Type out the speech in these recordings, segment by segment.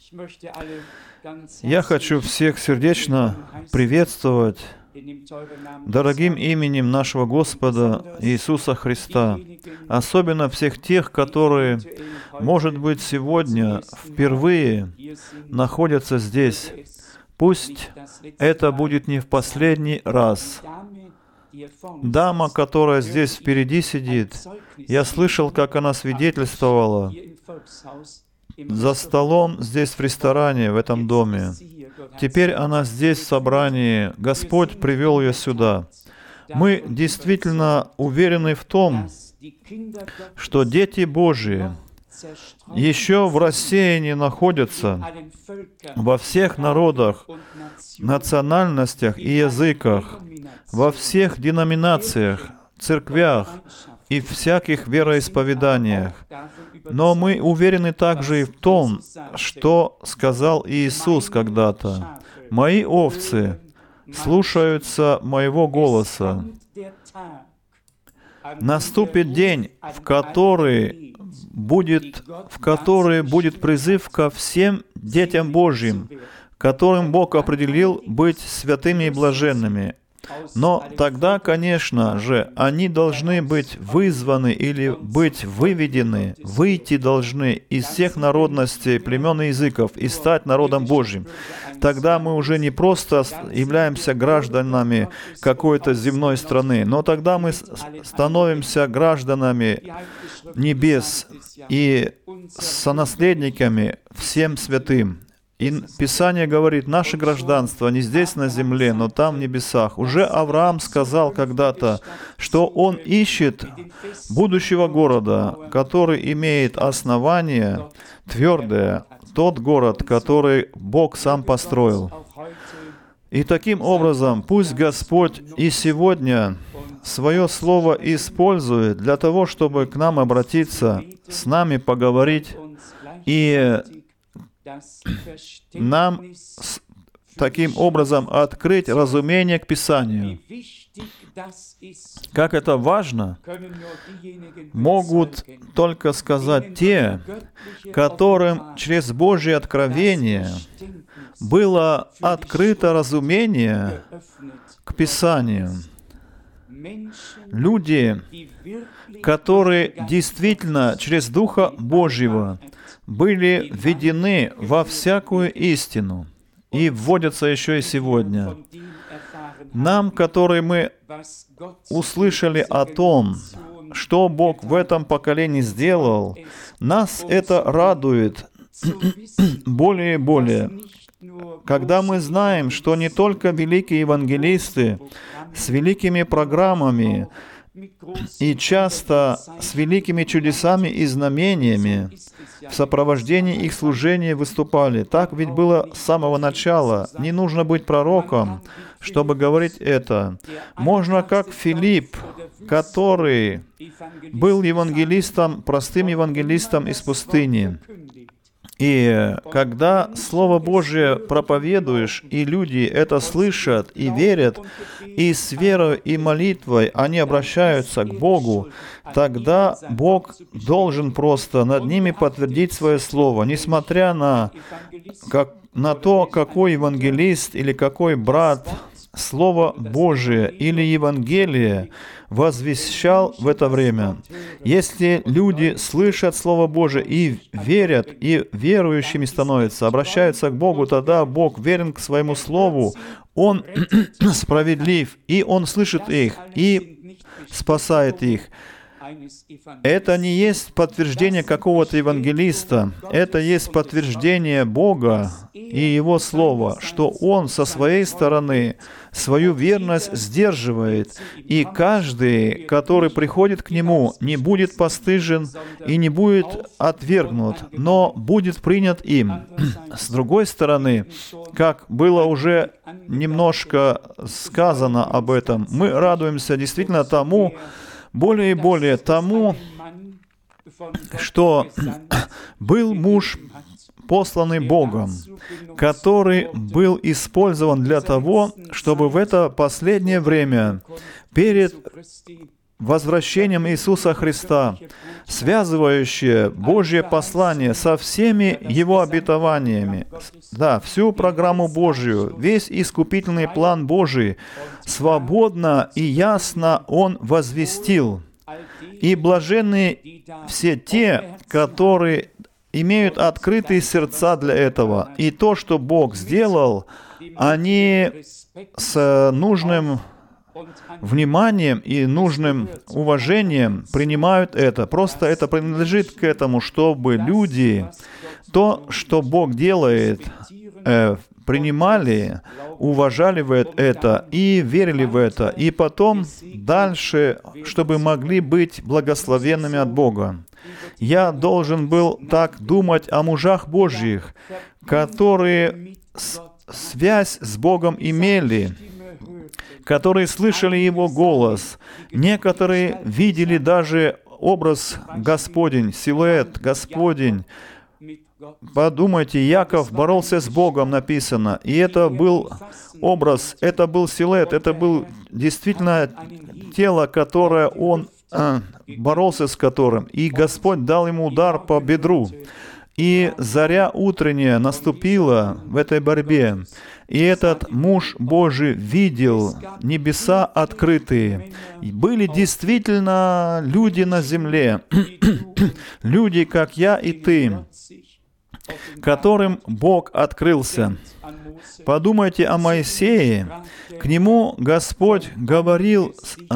Я хочу всех сердечно приветствовать дорогим именем нашего Господа Иисуса Христа, особенно всех тех, которые, может быть, сегодня впервые находятся здесь. Пусть это будет не в последний раз. Дама, которая здесь впереди сидит, я слышал, как она свидетельствовала за столом здесь в ресторане, в этом доме. Теперь она здесь в собрании. Господь привел ее сюда. Мы действительно уверены в том, что дети Божии еще в рассеянии находятся во всех народах, национальностях и языках, во всех деноминациях, церквях и всяких вероисповеданиях. Но мы уверены также и в том, что сказал Иисус когда-то: «Мои овцы слушаются моего голоса». Наступит день, в который будет призыв ко всем детям Божьим, которым Бог определил быть святыми и блаженными. Но тогда, конечно же, они должны быть вызваны или быть выведены, выйти должны из всех народностей, племен и языков и стать народом Божьим. Тогда мы уже не просто являемся гражданами какой-то земной страны, но тогда мы становимся гражданами небес и сонаследниками всем святым. И Писание говорит, наше гражданство не здесь на земле, но там в небесах. Уже Авраам сказал когда-то, что он ищет будущего города, который имеет основание твердое, тот город, который Бог сам построил. И таким образом, пусть Господь и сегодня свое слово использует для того, чтобы к нам обратиться, с нами поговорить и нам таким образом открыть разумение к Писанию. Как это важно, могут только сказать те, которым через Божье откровение было открыто разумение к Писанию. Люди, которые действительно через Духа Божьего были введены во всякую истину и вводятся еще и сегодня. Нам, которые мы услышали о том, что Бог в этом поколении сделал, нас это радует более и более. Когда мы знаем, что не только великие евангелисты с великими программами и часто с великими чудесами и знамениями в сопровождении их служения выступали. Так ведь было с самого начала. Не нужно быть пророком, чтобы говорить это. Можно, как Филипп, который был евангелистом, простым евангелистом из пустыни. И когда Слово Божие проповедуешь, и люди это слышат и верят, и с верой и молитвой они обращаются к Богу, тогда Бог должен просто над ними подтвердить свое Слово, несмотря на то, какой евангелист или какой брат Слово Божие или Евангелие возвещал в это время. Если люди слышат Слово Божие и верят, и верующими становятся, обращаются к Богу, тогда Бог верен к своему Слову, Он справедлив, и Он слышит их, и спасает их. Это не есть подтверждение какого-то евангелиста, это есть подтверждение Бога и Его Слова, что Он со своей стороны свою верность сдерживает, и каждый, который приходит к Нему, не будет постыжен и не будет отвергнут, но будет принят им. С другой стороны, как было уже немножко сказано об этом, мы радуемся действительно тому, более и более тому, что был муж, посланный Богом, который был использован для того, чтобы в это последнее время, перед возвращением Иисуса Христа, связывающее Божье послание со всеми Его обетованиями. Да, всю программу Божью, весь искупительный план Божий свободно и ясно Он возвестил. И блаженны все те, которые имеют открытые сердца для этого. И то, что Бог сделал, они с нужным вниманием и нужным уважением принимают это. Просто это принадлежит к этому, чтобы люди то, что Бог делает, принимали, уважали в это и верили в это. И потом дальше, чтобы могли быть благословенными от Бога. Я должен был так думать о мужах Божьих, которые связь с Богом имели, которые слышали Его голос. Некоторые видели даже образ Господень, силуэт Господень. Подумайте, Яков боролся с Богом, написано. И это был образ, это был силуэт, это был действительно тело, которое он боролся с которым. И Господь дал ему удар по бедру. И заря утренняя наступила в этой борьбе. И этот муж Божий видел небеса открытые. И были действительно люди на земле, люди, как я и ты, которым Бог открылся. Подумайте о Моисее. К нему Господь говорил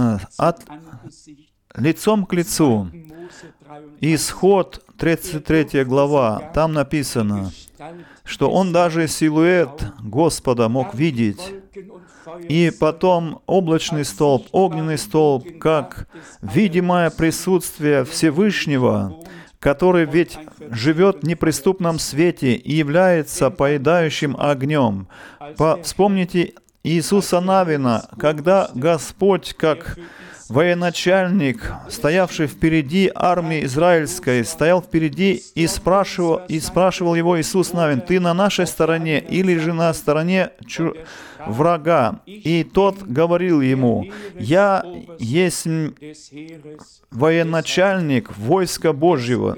лицом к лицу. Исход 33 глава, там написано, что он даже силуэт Господа мог видеть. И потом облачный столб, огненный столб, как видимое присутствие Всевышнего, который ведь живет в неприступном свете и является поедающим огнем. Вспомните Иисуса Навина, когда Господь, как военачальник, стоявший впереди армии израильской, стоял впереди и спрашивал его Иисус Навин: «Ты на нашей стороне или же на стороне врага?» И тот говорил ему: «Я есть военачальник войска Божьего».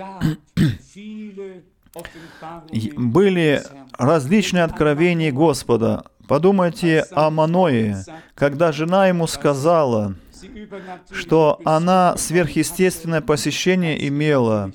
Были различные откровения Господа. Подумайте о Маное, когда жена ему сказала, что она сверхъестественное посещение имела.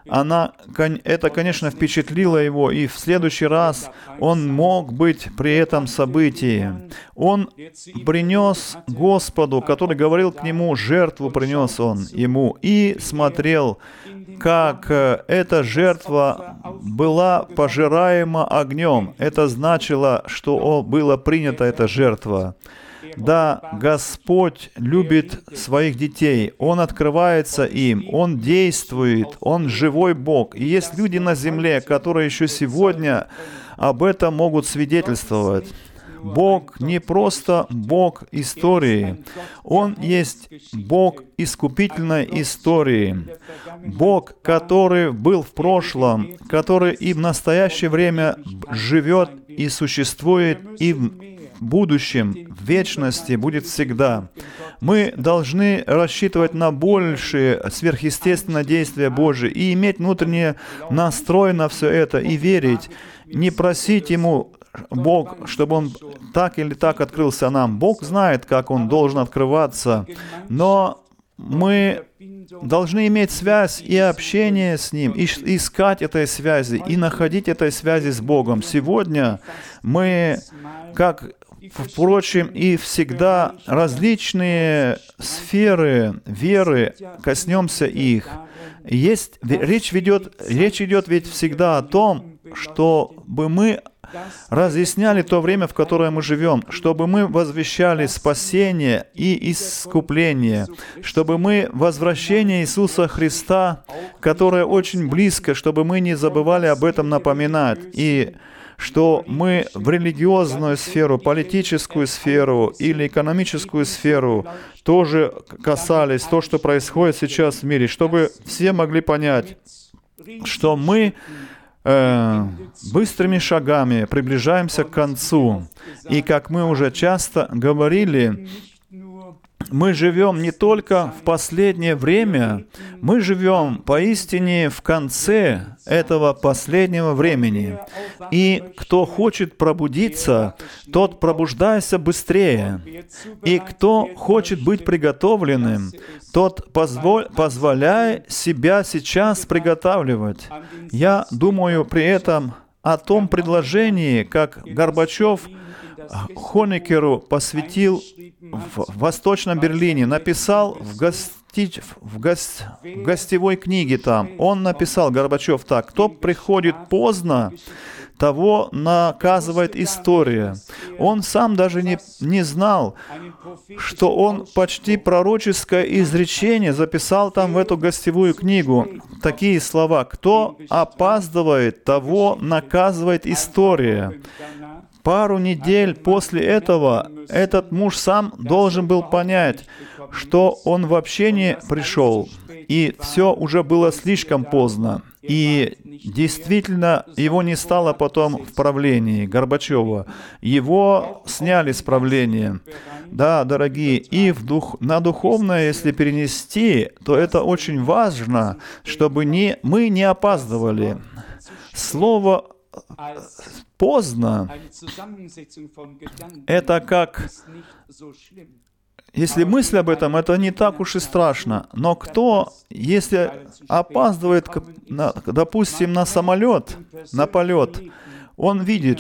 Это, конечно, впечатлило его, и в следующий раз он мог быть при этом событии. Он принес Господу, который говорил к нему, жертву принес он ему, и смотрел, как эта жертва была пожираема огнем. Это значило, что была принята эта жертва. Да, Господь любит своих детей, Он открывается им, Он действует, Он живой Бог. И есть люди на земле, которые еще сегодня об этом могут свидетельствовать. Бог не просто Бог истории, Он есть Бог искупительной истории. Бог, который был в прошлом, который и в настоящее время живет и существует, и в будущем, в вечности будет всегда. Мы должны рассчитывать на большее сверхъестественное действие Божие и иметь внутренний настрой на все это и верить, не просить Ему, Бог, чтобы Он так или так открылся нам. Бог знает, как Он должен открываться, но мы должны иметь связь и общение с Ним, и искать этой связи, и находить этой связи с Богом. Сегодня мы, как, впрочем, и всегда различные сферы веры, коснемся их. Речь идет ведь всегда о том, чтобы мы разъясняли то время, в которое мы живем, чтобы мы возвещали спасение и искупление, чтобы мы возвращение Иисуса Христа, которое очень близко, чтобы мы не забывали об этом напоминать, и что мы в религиозную сферу, политическую сферу или экономическую сферу тоже касались то, что происходит сейчас в мире, чтобы все могли понять, что мы быстрыми шагами приближаемся к концу. И как мы уже часто говорили, мы живем не только в последнее время, мы живем поистине в конце этого последнего времени. И кто хочет пробудиться, тот пробуждайся быстрее. И кто хочет быть приготовленным, тот позволяй себя сейчас приготавливать. Я думаю при этом о том предложении, как Горбачев Хонекеру посвятил в Восточном Берлине, написал в гостевой книге там. Он написал, Горбачев, так: «Кто приходит поздно, того наказывает история». Он сам даже не знал, что он почти пророческое изречение записал там в эту гостевую книгу. Такие слова: «Кто опаздывает, того наказывает история». Пару недель после этого этот муж сам должен был понять, что он вообще не пришел, и все уже было слишком поздно. И действительно, его не стало потом в правлении, Горбачева. Его сняли с правления. Да, дорогие, и на духовное, если перенести, то это очень важно, чтобы мы не опаздывали. Слово «поздно» — это как... Если мысль об этом, это не так уж и страшно. Но кто, если опаздывает, допустим, на самолет, на полет, он видит,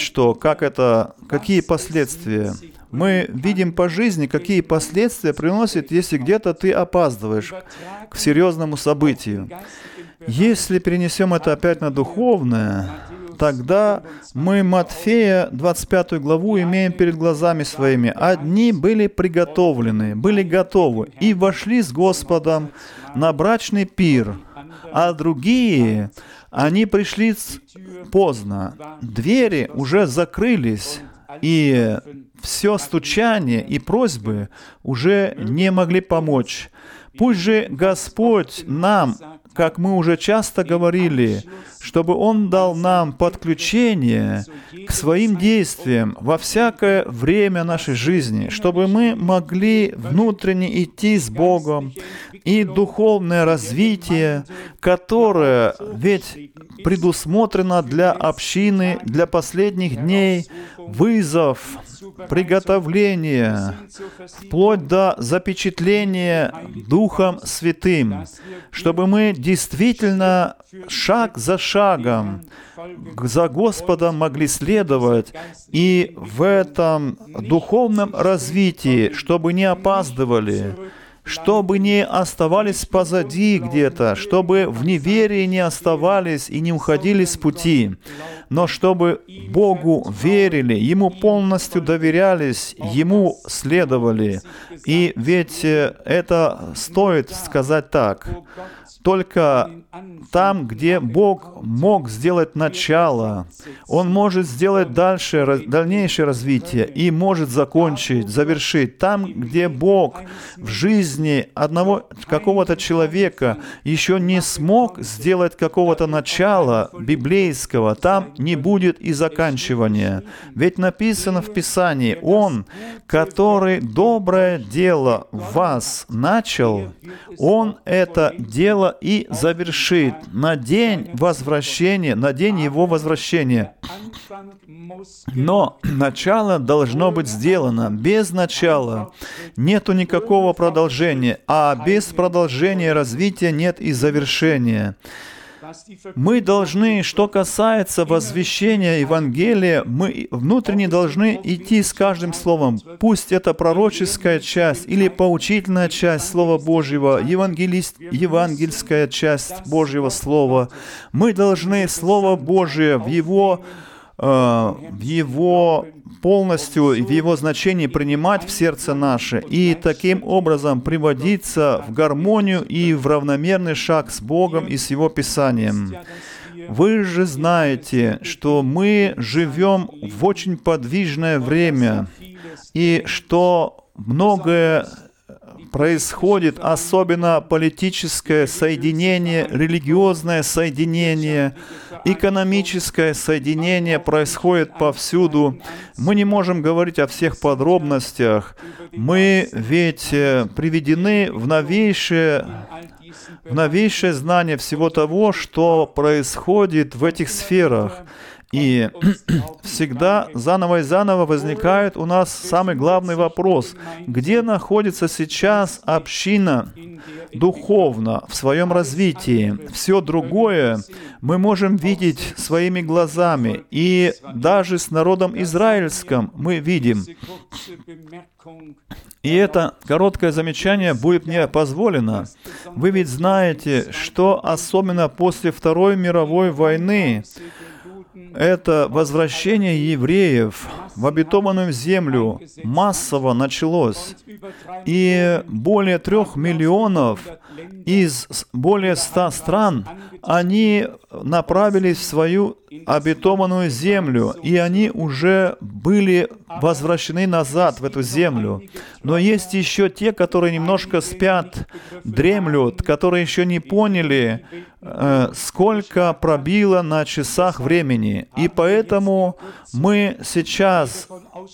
какие последствия. Мы видим по жизни, какие последствия приносит, если где-то ты опаздываешь к серьезному событию. Если перенесем это опять на духовное, тогда мы Матфея, 25 главу, имеем перед глазами своими. «Одни были приготовлены, были готовы, и вошли с Господом на брачный пир, а другие, они пришли поздно. Двери уже закрылись, и все стучание и просьбы уже не могли помочь. Пусть же Господь нам, как мы уже часто говорили, чтобы Он дал нам подключение к своим действиям во всякое время нашей жизни, чтобы мы могли внутренне идти с Богом, и духовное развитие, которое ведь предусмотрено для общины, для последних дней, вызов, приготовление, вплоть до запечатления Духом Святым, чтобы мы действительно шаг за шагом за Господом могли следовать и в этом духовном развитии, чтобы не опаздывали, чтобы не оставались позади где-то, чтобы в неверии не оставались и не уходили с пути, но чтобы Богу верили, Ему полностью доверялись, Ему следовали. И ведь это стоит сказать так. Только там, где Бог мог сделать начало, Он может сделать дальнейшее развитие и может закончить, завершить. Там, где Бог в жизни какого-то человека еще не смог сделать какого-то начала библейского, там не будет и заканчивания. Ведь написано в Писании: «Он, который доброе дело в вас начал, Он это дело и завершит на день возвращения, на день Его возвращения». Но начало должно быть сделано. Без начала нету никакого продолжения, а без продолжения развития нет и завершения. Мы должны, что касается возвещения Евангелия, мы внутренне должны идти с каждым словом. Пусть это пророческая часть или поучительная часть Слова Божьего, евангельская часть Божьего Слова. Мы должны Слово Божие в его полностью, в его значении принимать в сердце наше и таким образом приводиться в гармонию и в равномерный шаг с Богом и с Его Писанием. Вы же знаете, что мы живем в очень подвижное время и что многое происходит особенно политическое соединение, религиозное соединение, экономическое соединение происходит повсюду. Мы не можем говорить о всех подробностях. Мы ведь приведены в новейшее знание всего того, что происходит в этих сферах. И всегда заново и заново возникает у нас самый главный вопрос. Где находится сейчас община духовно в своем развитии? Все другое мы можем видеть своими глазами. И даже с народом израильским мы видим. И это короткое замечание будет мне позволено. Вы ведь знаете, что особенно после Второй мировой войны это возвращение евреев в обетованную землю массово началось. И более 3 миллионов из более 100 стран, они направились в свою обетованную землю, и они уже были возвращены назад в эту землю. Но есть еще те, которые немножко спят, дремлют, которые еще не поняли, сколько пробило на часах времени. И поэтому мы сейчас,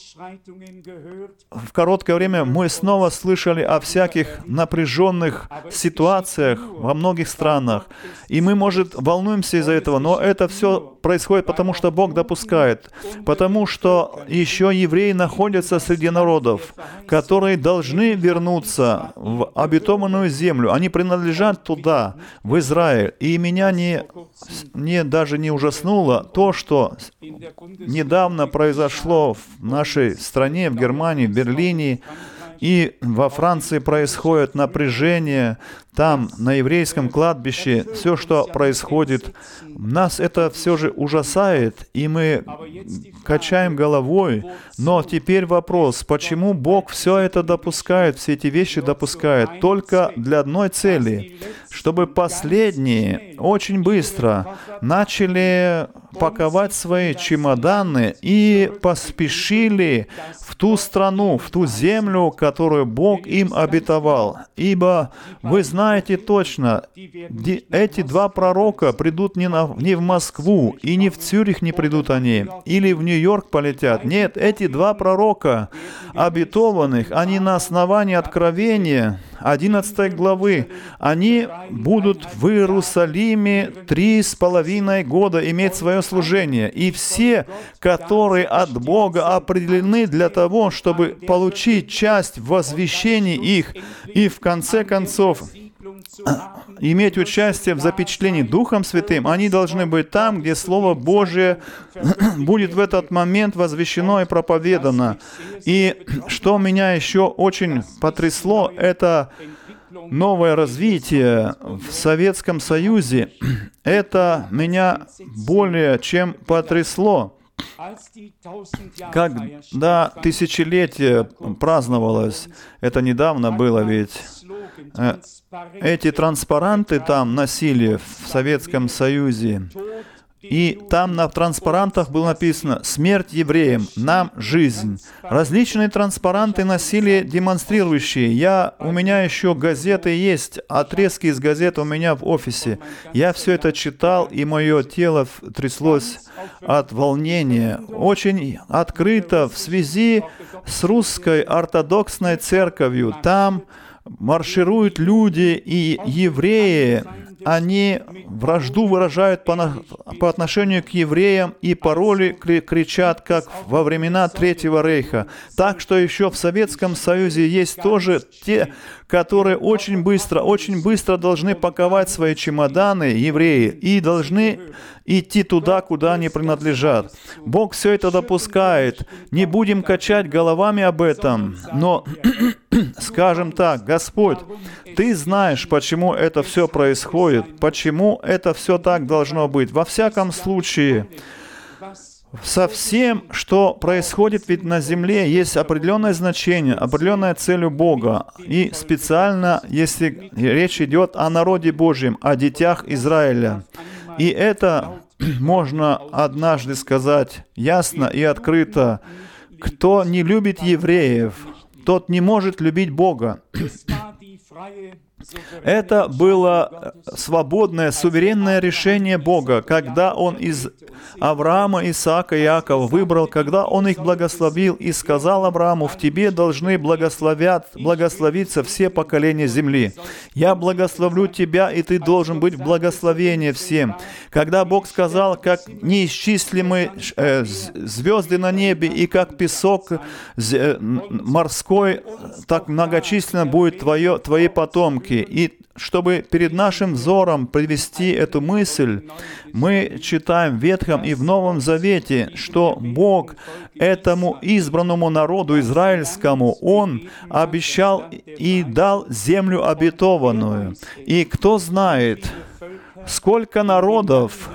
в короткое время, мы снова слышали о всяких напряженных ситуациях во многих странах. И мы, может, волнуемся из-за этого, но это все происходит потому, что Бог допускает. Потому что еще евреи находятся среди народов, которые должны вернуться в обетованную землю. Они принадлежат туда, в Израиль. И меня даже не ужаснуло то, что недавно произошло в нашей стране, в Германии, в Берлине, и во Франции происходит напряжение, там, на еврейском кладбище, все, что происходит, нас это все же ужасает, и мы качаем головой. Но теперь вопрос, почему Бог все это допускает, все эти вещи допускает только для одной цели, чтобы последние очень быстро начали паковать свои чемоданы и поспешили в ту страну, в ту землю, которую Бог им обетовал. Ибо вы знаете точно, эти 2 пророка придут не в Москву, и не в Цюрих не придут они, или в Нью-Йорк полетят. Нет, эти 2 пророка обетованных, они на основании Откровения 11 главы, они будут в Иерусалиме 3,5 года иметь свое служение. И все, которые от Бога определены для того, чтобы получить часть возвещений их и в конце концов иметь участие в запечатлении Духом Святым, они должны быть там, где Слово Божие будет в этот момент возвещено и проповедано. И что меня еще очень потрясло, это новое развитие в Советском Союзе. Это меня более чем потрясло. Когда тысячелетие праздновалось, это недавно было ведь, эти транспаранты там носили в Советском Союзе, и там на транспарантах было написано «Смерть евреям, нам жизнь». Различные транспаранты носили демонстрирующие. У меня еще газеты есть, отрезки из газет у меня в офисе. Я все это читал, и мое тело тряслось от волнения. Очень открыто в связи с русской ортодоксной церковью. Там маршируют люди, и евреи, они вражду выражают по отношению к евреям, и пароли кричат, как во времена Третьего Рейха. Так что еще в Советском Союзе есть тоже те, которые очень быстро должны паковать свои чемоданы, евреи, и должны идти туда, куда они принадлежат. Бог все это допускает. Не будем качать головами об этом, но скажем так: Господь, Ты знаешь, почему это все происходит, почему это все так должно быть. Во всяком случае, со всем, что происходит ведь на земле, есть определенное значение, определенная цель у Бога. И специально, если речь идет о народе Божьем, о детях Израиля. И это можно однажды сказать ясно и открыто: кто не любит евреев, тот не может любить Бога. Это было свободное, суверенное решение Бога, когда Он из Авраама, Исаака и Иакова выбрал, когда Он их благословил и сказал Аврааму: «В тебе должны благословиться все поколения земли. Я благословлю тебя, и ты должен быть в благословении всем». Когда Бог сказал: «Как неисчислимы звезды на небе и как песок морской, так многочисленно будут твои потомки». И чтобы перед нашим взором привести эту мысль, мы читаем в Ветхом и в Новом Завете, что Бог этому избранному народу израильскому, Он обещал и дал землю обетованную. И кто знает, сколько народов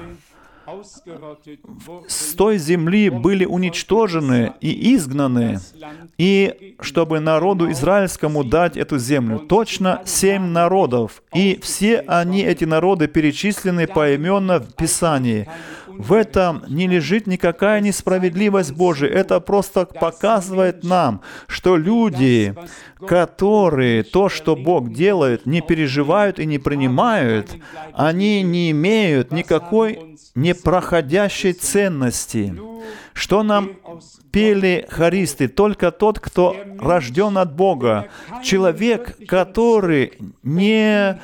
с той земли были уничтожены и изгнаны, и чтобы народу израильскому дать эту землю. Точно 7 народов, и все они, эти народы, перечислены поименно в Писании. В этом не лежит никакая несправедливость Божия. Это просто показывает нам, что люди, которые то, что Бог делает, не переживают и не принимают, они не имеют никакой непроходящей ценности. Что нам пели хористы? Только тот, кто рожден от Бога. Человек, который не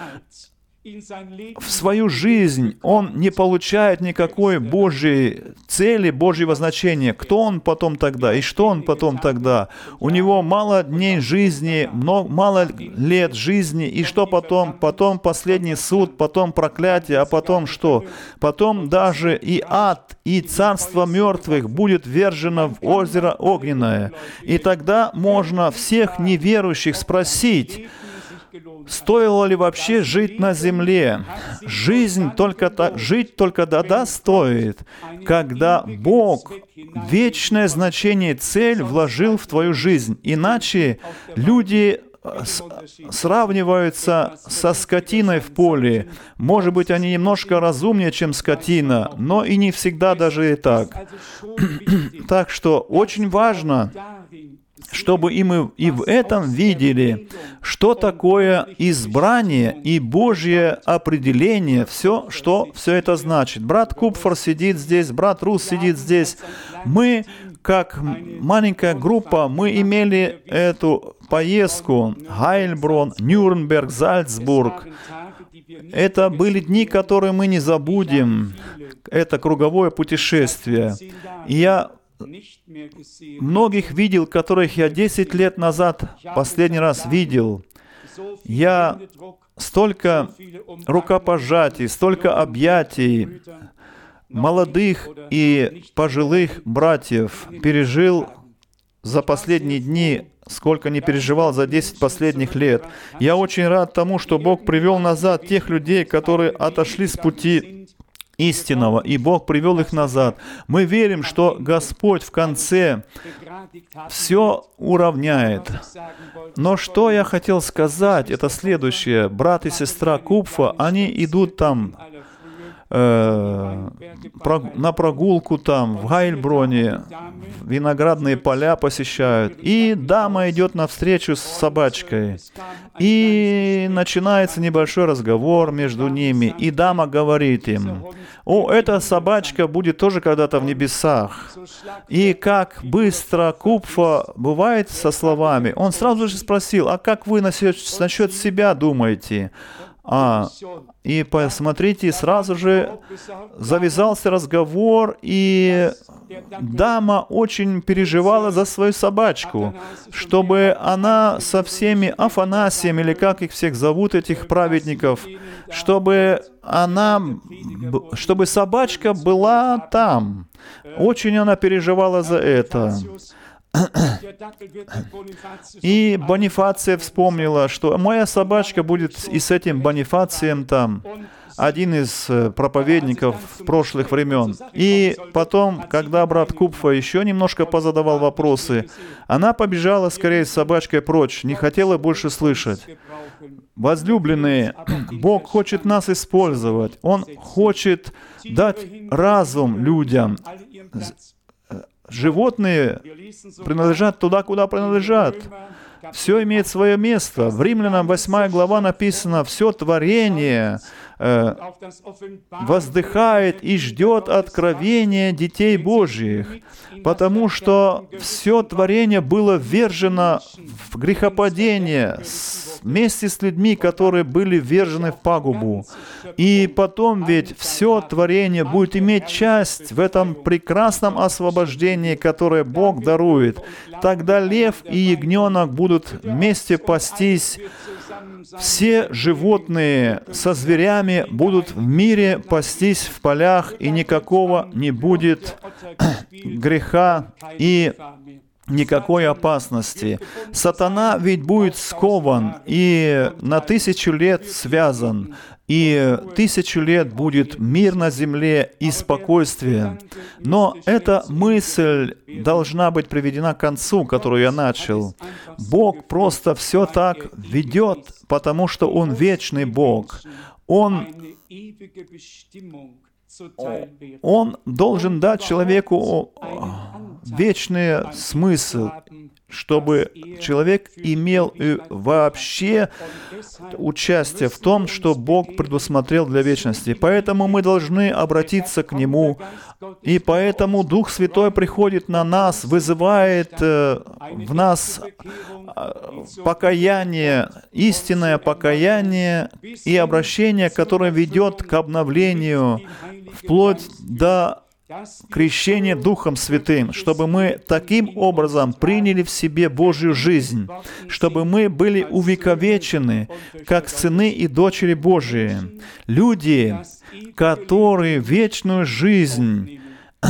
в свою жизнь, он не получает никакой Божьей цели, Божьего значения. Кто он потом тогда и что он потом тогда? У него мало дней жизни, мало лет жизни, и что потом? Потом последний суд, потом проклятие, а потом что? Потом даже и ад, и царство мертвых будет ввержено в озеро огненное. И тогда можно всех неверующих спросить: стоило ли вообще жить на земле? Жить только тогда стоит, когда Бог вечное значение, цель вложил в твою жизнь. Иначе люди сравниваются со скотиной в поле. Может быть, они немножко разумнее, чем скотина, но и не всегда даже и так. Так что очень важно, чтобы и мы и в этом видели, что такое избрание и Божье определение, все это значит. Брат Купфер сидит здесь, брат Рус сидит здесь. Мы, как маленькая группа, мы имели эту поездку Гайльброн, Нюрнберг, Зальцбург. Это были дни, которые мы не забудем. Это круговое путешествие. И я многих видел, которых я 10 лет назад последний раз видел. Я столько рукопожатий, столько объятий молодых и пожилых братьев пережил за последние дни, сколько не переживал за 10 последних лет. Я очень рад тому, что Бог привел назад тех людей, которые отошли с пути истинного, и Бог привел их назад. Мы верим, что Господь в конце все уравняет. Но что я хотел сказать, это следующее. Брат и сестра Купфа, они идут там на прогулку там, в Гайльброне, виноградные поля посещают, и дама идет навстречу с собачкой. И начинается небольшой разговор между ними, и дама говорит им: «О, эта собачка будет тоже когда-то в небесах». И как быстро Купфа бывает со словами, он сразу же спросил: «А как вы насчет себя думаете?» И посмотрите, сразу же завязался разговор, и дама очень переживала за свою собачку, чтобы она со всеми Афанасием, или как их всех зовут, этих праведников, чтобы собачка была там. Очень она переживала за это. И Бонифация вспомнила, что моя собачка будет и с этим Бонифацием там, один из проповедников прошлых времен. И потом, когда брат Купфа еще немножко позадавал вопросы, она побежала скорее с собачкой прочь, не хотела больше слышать. Возлюбленные, Бог хочет нас использовать. Он хочет дать разум людям. Животные принадлежат туда, куда принадлежат. Все имеет свое место. В Римлянам 8 глава написано, все творение воздыхает и ждет откровения детей Божьих, потому что все творение было ввержено в грехопадение вместе с людьми, которые были ввержены в пагубу. И потом ведь все творение будет иметь часть в этом прекрасном освобождении, которое Бог дарует. Тогда лев и ягненок будут вместе пастись. Все животные со зверями будут в мире пастись в полях, и никакого не будет греха и никакой опасности. Сатана ведь будет скован и на 1000 лет связан, и 1000 лет будет мир на земле и спокойствие. Но эта мысль должна быть приведена к концу, которую я начал. Бог просто все так ведет, потому что Он вечный Бог. Он должен дать человеку вечный смысл, чтобы человек имел вообще участие в том, что Бог предусмотрел для вечности. Поэтому мы должны обратиться к Нему, и поэтому Дух Святой приходит на нас, вызывает в нас покаяние, истинное покаяние и обращение, которое ведет к обновлению вплоть до крещение Духом Святым, чтобы мы таким образом приняли в себе Божью жизнь, чтобы мы были увековечены, как сыны и дочери Божии. Люди, которые вечную жизнь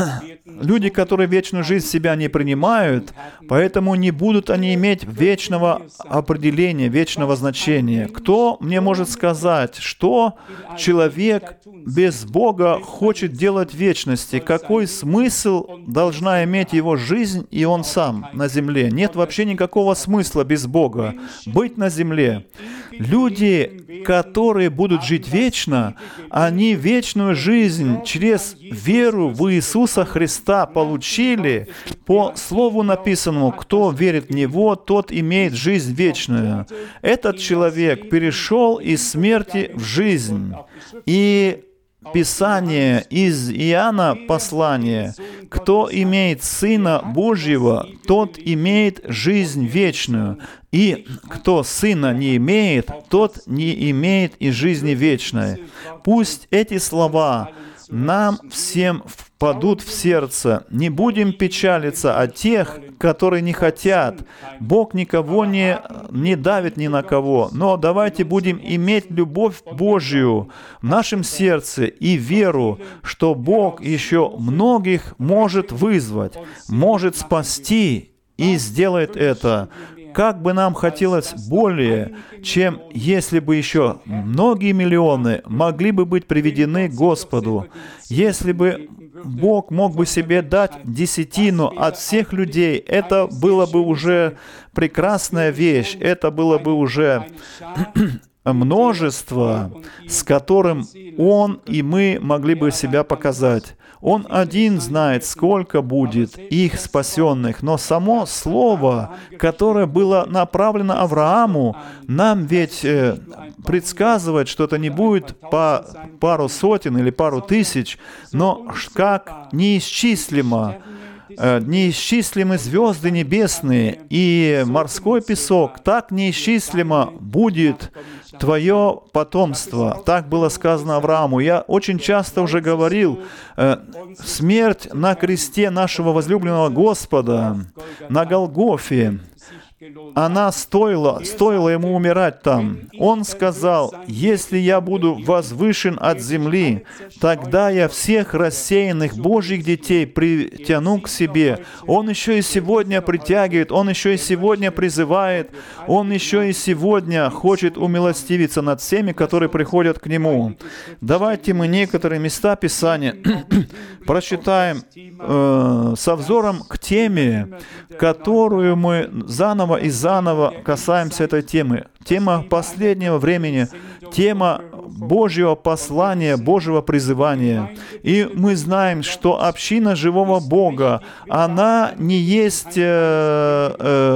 в себя не принимают, поэтому не будут они иметь вечного определения, вечного значения. Кто мне может сказать, что человек без Бога хочет делать в вечности? Какой смысл должна иметь его жизнь и он сам на земле? Нет вообще никакого смысла без Бога быть на земле. Люди, которые будут жить вечно, они вечную жизнь через веру в Иисуса Христа получили по слову написанному: кто верит в Него, тот имеет жизнь вечную. Этот человек перешел из смерти в жизнь. И Писание из Иоанна послание: кто имеет Сына Божьего, тот имеет жизнь вечную. И кто Сына не имеет, тот не имеет и жизни вечной. Пусть эти слова нам всем впадут в сердце. Не будем печалиться о тех, которые не хотят. Бог никого не давит ни на кого. Но давайте будем иметь любовь Божью в нашем сердце и веру, что Бог еще многих может вызвать, может спасти и сделает это. Как бы нам хотелось более, чем если бы еще многие миллионы могли бы быть приведены к Господу. Если бы Бог мог бы себе дать десятину от всех людей, это было бы уже прекрасная вещь, это было бы уже множество, с которым Он и мы могли бы себя показать. Он один знает, сколько будет их спасенных, но само слово, которое было направлено Аврааму, нам ведь предсказывает, что это не будет по пару сотен или пару тысяч, но как неисчислимы звезды небесные и морской песок, так неисчислимо будет твое потомство. Так было сказано Аврааму. Я очень часто уже говорил, смерть на кресте нашего возлюбленного Господа, на Голгофе, она стоила ему умирать там. Он сказал: «Если я буду возвышен от земли, тогда я всех рассеянных Божьих детей притяну к себе». Он еще и сегодня притягивает, Он еще и сегодня призывает, Он еще и сегодня хочет умилостивиться над всеми, которые приходят к Нему. Давайте мы некоторые места Писания прочитаем со взором к теме, которую мы заново и заново касаемся этой темы. Тема последнего времени, тема Божьего послания, Божьего призывания. И мы знаем, что община живого Бога, она не есть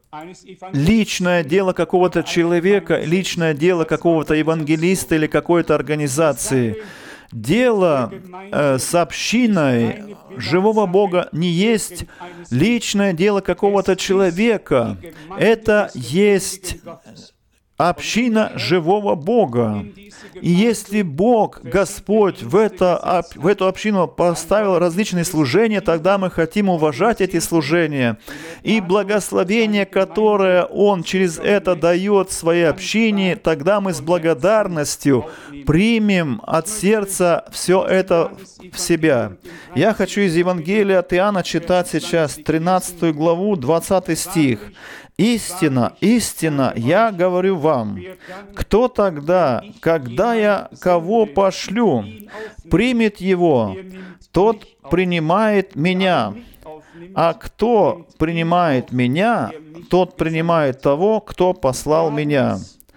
личное дело какого-то человека, личное дело какого-то евангелиста или какой-то организации. Дело с общиной живого Бога не есть личное дело какого-то человека. Это есть община живого Бога. И если Бог, Господь, в эту общину поставил различные служения, тогда мы хотим уважать эти служения. И благословение, которое Он через это дает своей общине, тогда мы с благодарностью примем от сердца все это в себя. Я хочу из Евангелия от Иоанна читать сейчас 13 главу, 20 стих. «Истина, истина, я говорю вам, кто тогда, когда я кого пошлю, примет его, тот принимает меня, а кто принимает меня, тот принимает того, кто послал меня».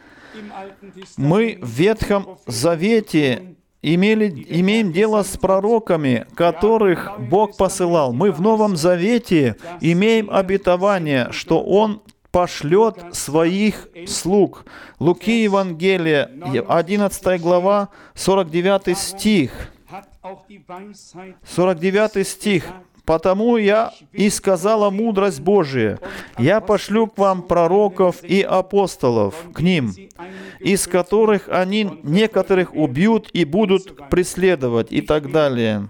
Мы в Ветхом Завете имеем дело с пророками, которых Бог посылал. Мы в Новом Завете имеем обетование, что Он пошлет своих слуг. Луки Евангелие, 11 глава, 49 стих. 49 стих. «Потому я и сказала мудрость Божия, я пошлю к вам пророков и апостолов, к ним, из которых они некоторых убьют и будут преследовать», и так далее.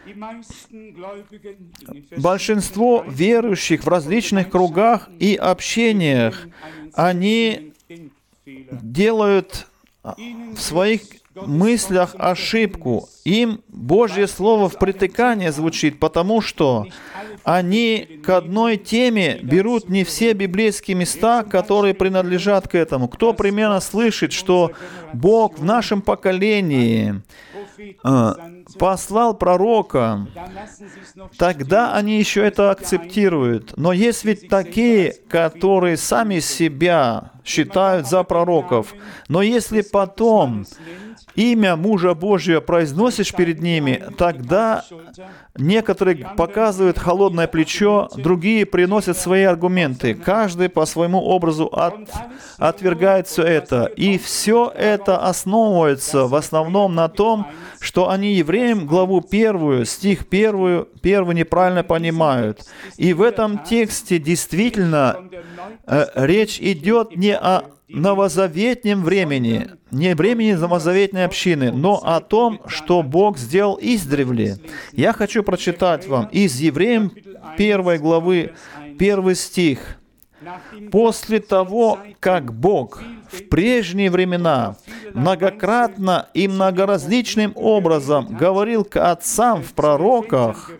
Большинство верующих в различных кругах и общениях, они делают в своих мыслях ошибку. Им Божье Слово в притыкании звучит, потому что они к одной теме берут не все библейские места, которые принадлежат к этому. Кто примерно слышит, что Бог в нашем поколении послал пророка, тогда они еще это акцептируют. Но есть ведь такие, которые сами себя считают за пророков. Но если потом имя мужа Божьего произносишь перед ними, тогда некоторые показывают холодное плечо, другие приносят свои аргументы. Каждый по своему образу отвергает все это. И все это основывается в основном на том, что они Евреям главу 1, стих 1 неправильно понимают. И в этом тексте действительно речь идет не о новозаветнем времени, не времени новозаветной общины, но о том, что Бог сделал издревле. Я хочу прочитать вам из Евреям 1 главы 1 стих. «После того, как Бог в прежние времена многократно и многоразличным образом говорил к отцам в пророках,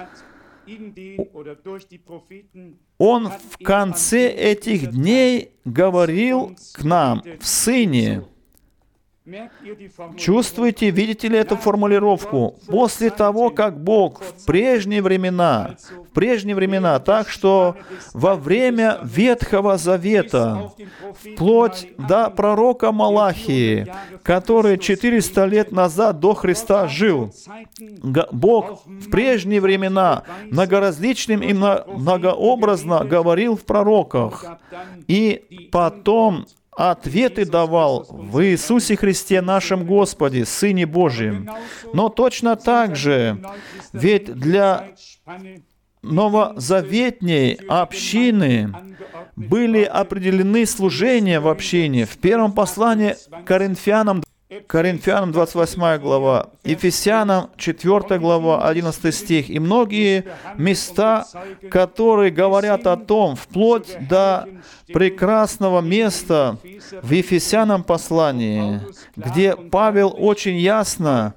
Он в конце этих дней говорил к нам в Сыне». Чувствуете, видите ли эту формулировку? После того, как Бог в прежние времена, так что во время Ветхого Завета, вплоть до пророка Малахии, который 400 лет назад до Христа жил, Бог в прежние времена многоразличным и многообразно говорил в пророках, и потом ответы давал в Иисусе Христе нашем Господе, Сыне Божьем. Но точно так же, ведь для новозаветней общины были определены служения в общине. В первом послании Коринфянам 28 глава, Ефесянам 4 глава, 11 стих, и многие места, которые говорят о том, вплоть до прекрасного места в Ефесянам послании, где Павел очень ясно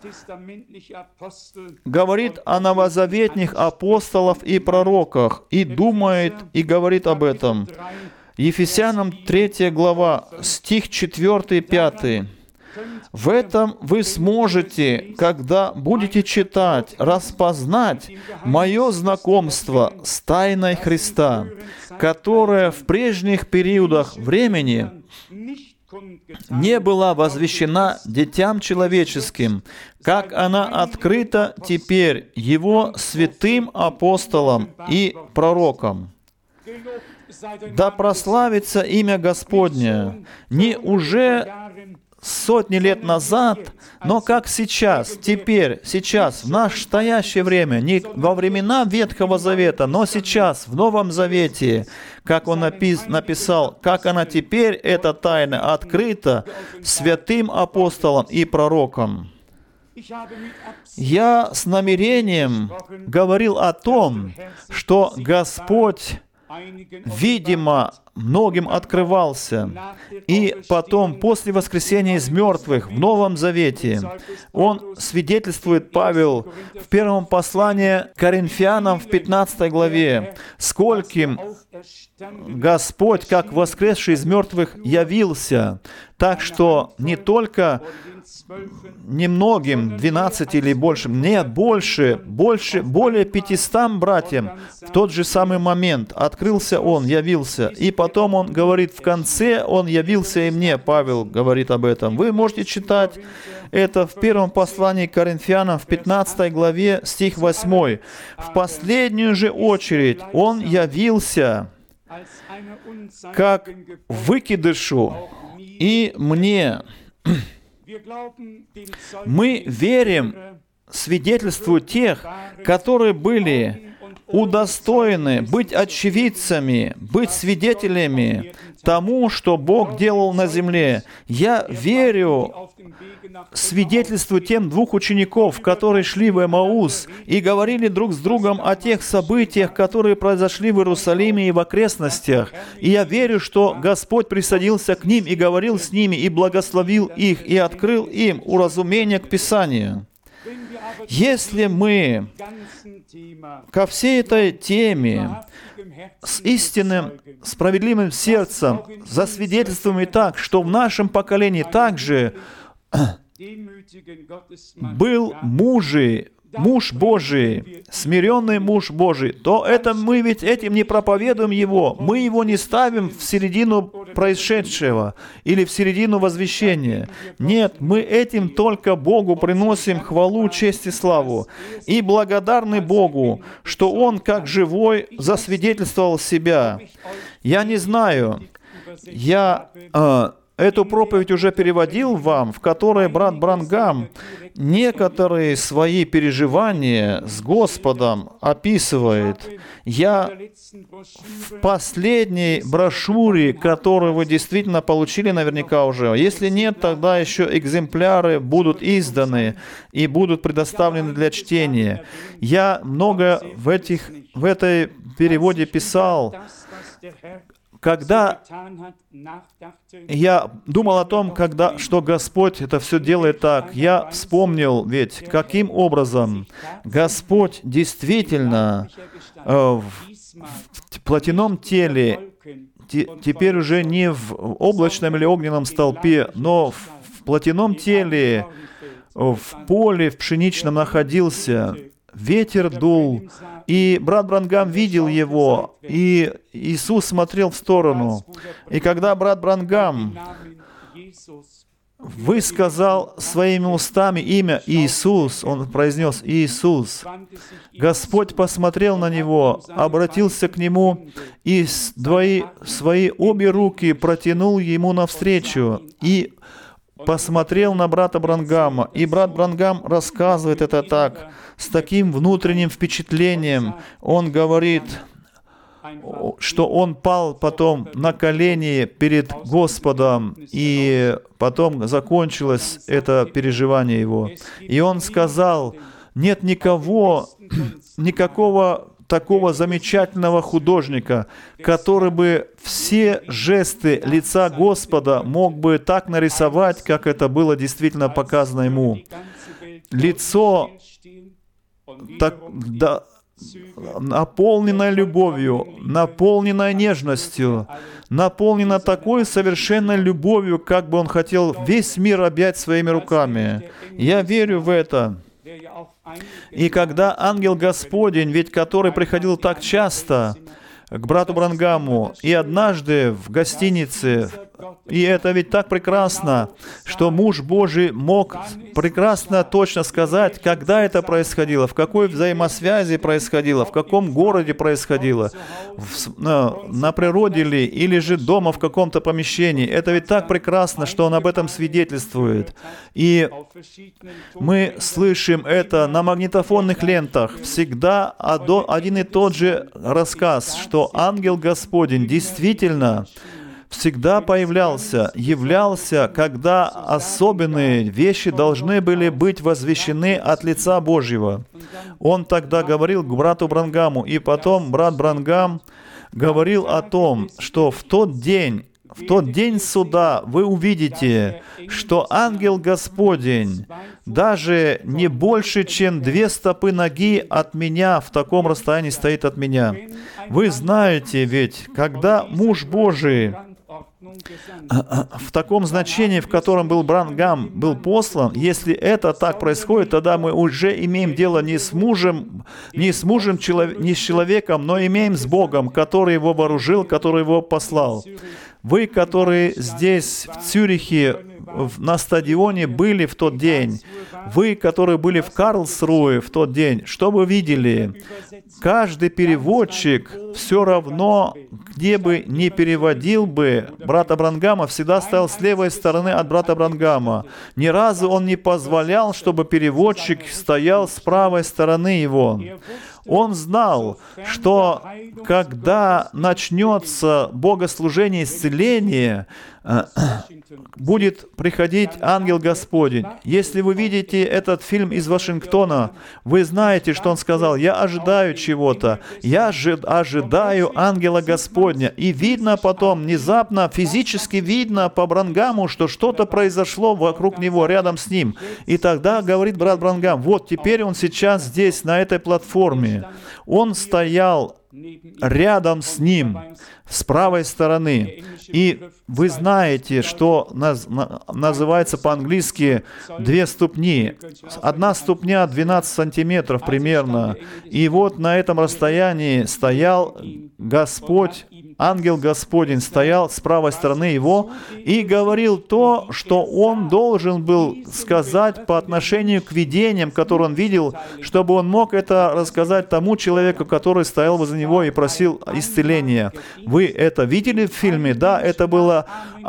говорит о новозаветных апостолах и пророках, и думает, и говорит об этом. Ефесянам 3 глава, стих 4 и 5. В этом вы сможете, когда будете читать, распознать мое знакомство с тайной Христа, которая в прежних периодах времени не была возвещена детям человеческим, как она открыта теперь Его святым апостолам и пророкам. Да прославится имя Господне. Не уже сотни лет назад, но как сейчас, теперь, сейчас, в настоящее время, не во времена Ветхого Завета, но сейчас, в Новом Завете, как он написал, как она теперь, эта тайна, открыта святым апостолам и пророкам. Я с намерением говорил о том, что Господь, видимо, многим открывался. И потом, после воскресения из мертвых, в Новом Завете, он свидетельствует, Павел, в первом послании к Коринфянам в 15 главе, скольким Господь, как воскресший из мертвых, явился. Так что не только немногим, 12 или больше, нет, более 500 братьям в тот же самый момент открылся Он, явился. И потом он говорит, в конце Он явился и мне, Павел говорит об этом. Вы можете читать это в первом послании к Коринфянам в 15 главе, стих 8. В последнюю же очередь Он явился как выкидышу и мне. Мы верим свидетельству тех, которые были удостоены быть очевидцами, быть свидетелями тому, что Бог делал на земле. Я верю свидетельству тем двух учеников, которые шли в Эмаус и говорили друг с другом о тех событиях, которые произошли в Иерусалиме и в окрестностях. И я верю, что Господь присоединился к ним и говорил с ними, и благословил их, и открыл им уразумение к Писанию. Если мы ко всей этой теме с истинным, справедливым сердцем засвидетельствуем и так, что в нашем поколении также был муж Божий, смиренный муж Божий, то это мы ведь этим не проповедуем его, мы его не ставим в середину происшедшего или в середину возвещения. Нет, мы этим только Богу приносим хвалу, честь и славу. И благодарны Богу, что Он, как живой, засвидетельствовал себя. Я не знаю, эту проповедь уже переводил вам, в которой брат Бранхам некоторые свои переживания с Господом описывает. Я в последней брошюре, которую вы действительно получили наверняка уже, если нет, тогда еще экземпляры будут изданы и будут предоставлены для чтения. Я много в этой переводе писал. Когда я думал о том, что Господь это все делает так, я вспомнил, ведь каким образом Господь действительно в плотяном теле, теперь уже не в облачном или огненном столпе, но в плотяном теле, в поле, в пшеничном находился, ветер дул, и брат Бранхам видел его, и Иисус смотрел в сторону. И когда брат Бранхам высказал своими устами имя Иисус, он произнес «Иисус», Господь посмотрел на него, обратился к нему и свои обе руки протянул ему навстречу и посмотрел на брата Бранхама. И брат Бранхам рассказывает это так, с таким внутренним впечатлением. Он говорит, что он пал потом на колени перед Господом, и потом закончилось это переживание его. И он сказал, нет никакого такого замечательного художника, который бы все жесты лица Господа мог бы так нарисовать, как это было действительно показано ему. Лицо наполненное любовью, наполненное нежностью, наполнено такой совершенной любовью, как бы он хотел весь мир объять своими руками. Я верю в это. И когда ангел Господень, ведь который приходил так часто к брату Бранхаму, и однажды в гостинице И это ведь так прекрасно, что муж Божий мог прекрасно, точно сказать, когда это происходило, в какой взаимосвязи происходило, в каком городе происходило, на природе ли, или же дома в каком-то помещении. Это ведь так прекрасно, что он об этом свидетельствует. И мы слышим это на магнитофонных лентах. Всегда один и тот же рассказ, что ангел Господень действительно всегда являлся, когда особенные вещи должны были быть возвещены от лица Божьего. Он тогда говорил к брату Бранхаму, и потом брат Бранхам говорил о том, что в тот день суда вы увидите, что ангел Господень даже не больше, чем 2 стопы ноги от меня, в таком расстоянии стоит от меня. Вы знаете ведь, когда муж Божий в таком значении, в котором был Бранхам, был послан, если это так происходит, тогда мы уже имеем дело не с человеком, но имеем с Богом, который его вооружил, который его послал. Вы, которые здесь, в Цюрихе, на стадионе были в тот день, вы, которые были в Карлсруhe в тот день, что вы видели? Каждый переводчик все равно, где бы ни переводил бы брата Бранхама, всегда стоял с левой стороны от брата Бранхама. Ни разу он не позволял, чтобы переводчик стоял с правой стороны его. Он знал, что когда начнется богослужение исцеления, будет приходить ангел Господень. Если вы видите этот фильм из Вашингтона, вы знаете, что он сказал: «Я ожидаю чего-то, я ожидаю ангела Господня». И видно потом, внезапно, физически видно по Бранхаму, что что-то произошло вокруг него, рядом с ним. И тогда говорит брат Бранхам: вот теперь он сейчас здесь, на этой платформе. Он стоял рядом с ним, с правой стороны. И вы знаете, что называется по-английски 2 ступни. 1 ступня 12 сантиметров примерно. И вот на этом расстоянии стоял Господь, ангел Господень, стоял с правой стороны его и говорил то, что он должен был сказать по отношению к видениям, которые он видел, чтобы он мог это рассказать тому человеку, который стоял возле него и просил исцеления. Вы это видели в фильме? Да, это было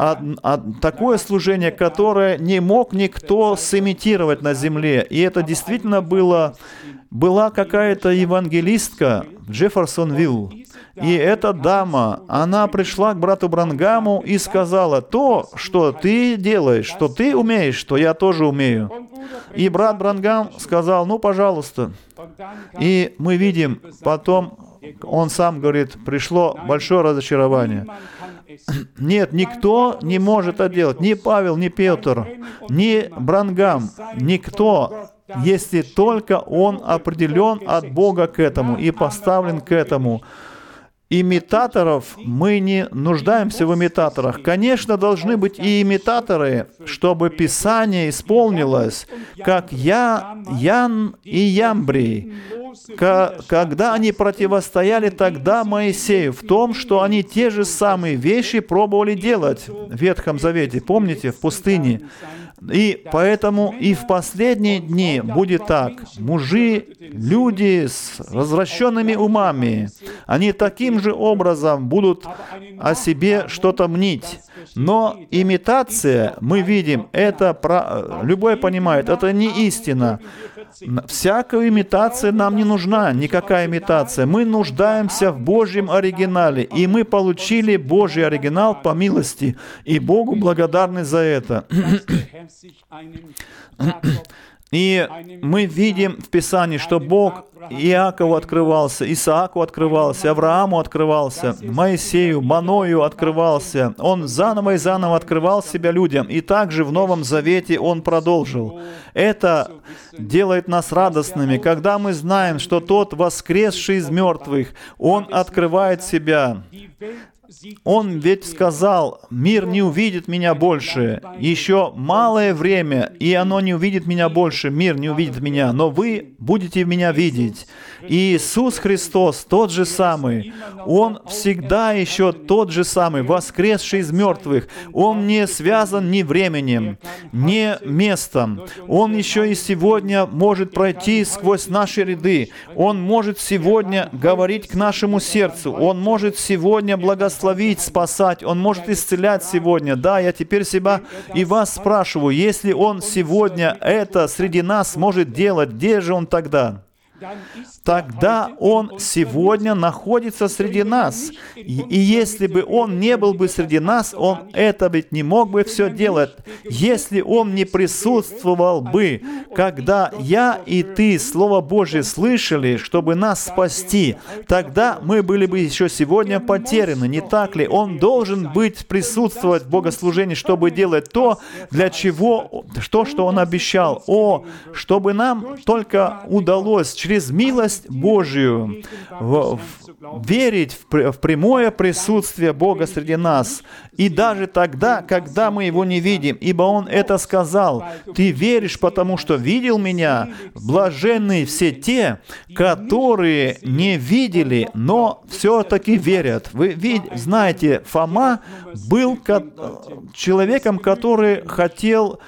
такое служение, которое не мог никто сымитировать на земле. И это действительно была какая-то евангелистка в Джефферсонвилл. И эта дама, она пришла к брату Бранхаму и сказала: то, что ты делаешь, что ты умеешь, что я тоже умею. И брат Бранхам сказал: ну, пожалуйста. И мы видим, потом он сам говорит, пришло большое разочарование. Нет, никто не может это делать. Ни Павел, ни Петр, ни Бранхам, никто, если только он определен от Бога к этому и поставлен к этому. Имитаторов, мы не нуждаемся в имитаторах. Конечно, должны быть и имитаторы, чтобы Писание исполнилось, как Ян и Ямбрий, когда они противостояли тогда Моисею в том, что они те же самые вещи пробовали делать в Ветхом Завете. Помните, в пустыне? И поэтому и в последние дни будет так. Мужи, люди с развращенными умами, они таким же образом будут о себе что-то мнить. Но имитация, мы видим, это любой понимает, это не истина. Всякая имитация нам не нужна, никакая имитация. Мы нуждаемся в Божьем оригинале, и мы получили Божий оригинал по милости, и Богу благодарны за это. И мы видим в Писании, что Бог Иакову открывался, Исааку открывался, Аврааму открывался, Моисею, Маною открывался. Он заново и заново открывал себя людям. И также в Новом Завете Он продолжил. Это делает нас радостными, когда мы знаем, что тот, воскресший из мертвых, Он открывает себя. Он ведь сказал: «Мир не увидит меня больше. Еще малое время, и оно не увидит меня больше. Мир не увидит меня, но вы будете меня видеть». Иисус Христос тот же самый. Он всегда еще тот же самый, воскресший из мертвых. Он не связан ни временем, ни местом. Он еще и сегодня может пройти сквозь наши ряды. Он может сегодня говорить к нашему сердцу. Он может сегодня благословить, спасать. Он может исцелять сегодня. Да, я теперь себя и вас спрашиваю, если Он сегодня это среди нас может делать, где же Он тогда? Тогда Он сегодня находится среди нас. И если бы Он не был бы среди нас, Он это ведь не мог бы все делать. Если Он не присутствовал бы, когда я и ты Слово Божье слышали, чтобы нас спасти, тогда мы были бы еще сегодня потеряны, не так ли? Он должен присутствовать в богослужении, чтобы делать то, для чего, что Он обещал. Чтобы нам только удалось через милость Божию верить в прямое присутствие Бога среди нас. И даже тогда, когда мы Его не видим, ибо Он это сказал, «Ты веришь, потому что видел Меня? Блаженны все те, которые не видели, но все-таки верят». Вы знаете, Фома был человеком, который хотел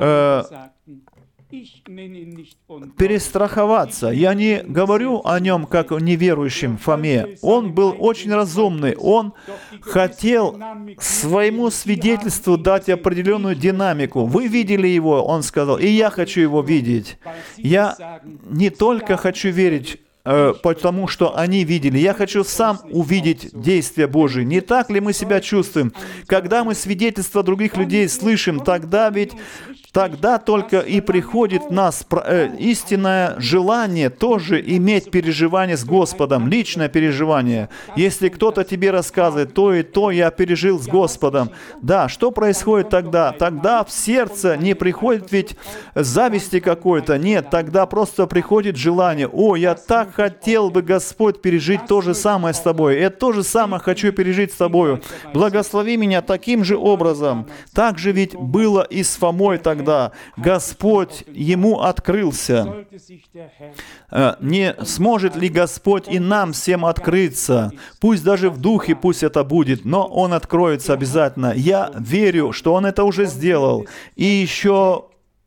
перестраховаться. Я не говорю о нем как о неверующем Фоме. Он был очень разумный. Он хотел своему свидетельству дать определенную динамику. Вы видели его, он сказал, и я хочу его видеть. Я не только хочу верить, потому что они видели. Я хочу сам увидеть действия Божие. Не так ли мы себя чувствуем? Когда мы свидетельства других людей слышим, тогда только и приходит в нас истинное желание тоже иметь переживание с Господом, личное переживание. Если кто-то тебе рассказывает, то и то я пережил с Господом. Да, что происходит тогда? Тогда в сердце не приходит ведь зависти какой-то. Нет, тогда просто приходит желание. Я так хотел бы, Господь, пережить то же самое с Тобой. Я то же самое хочу пережить с Тобою. Благослови меня таким же образом. Так же ведь было и с Фомой тогда. Господь ему открылся. Не сможет ли Господь и нам всем открыться? Пусть даже в духе, пусть это будет, но Он откроется обязательно. Я верю, что Он это уже сделал. И еще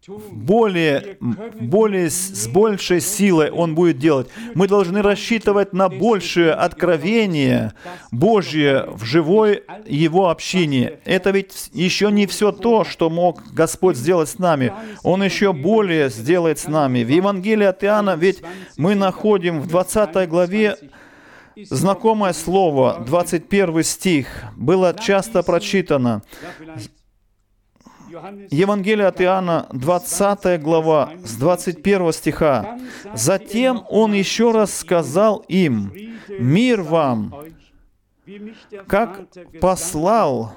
с большей силой Он будет делать. Мы должны рассчитывать на большее откровение Божье в живой Его общине. Это ведь еще не все то, что мог Господь сделать с нами. Он еще более сделает с нами. В Евангелии от Иоанна ведь мы находим в 20 главе знакомое слово, 21 стих, было часто прочитано. Евангелие от Иоанна, 20 глава, с 21 стиха. «Затем Он еще раз сказал им: „Мир вам! Как послал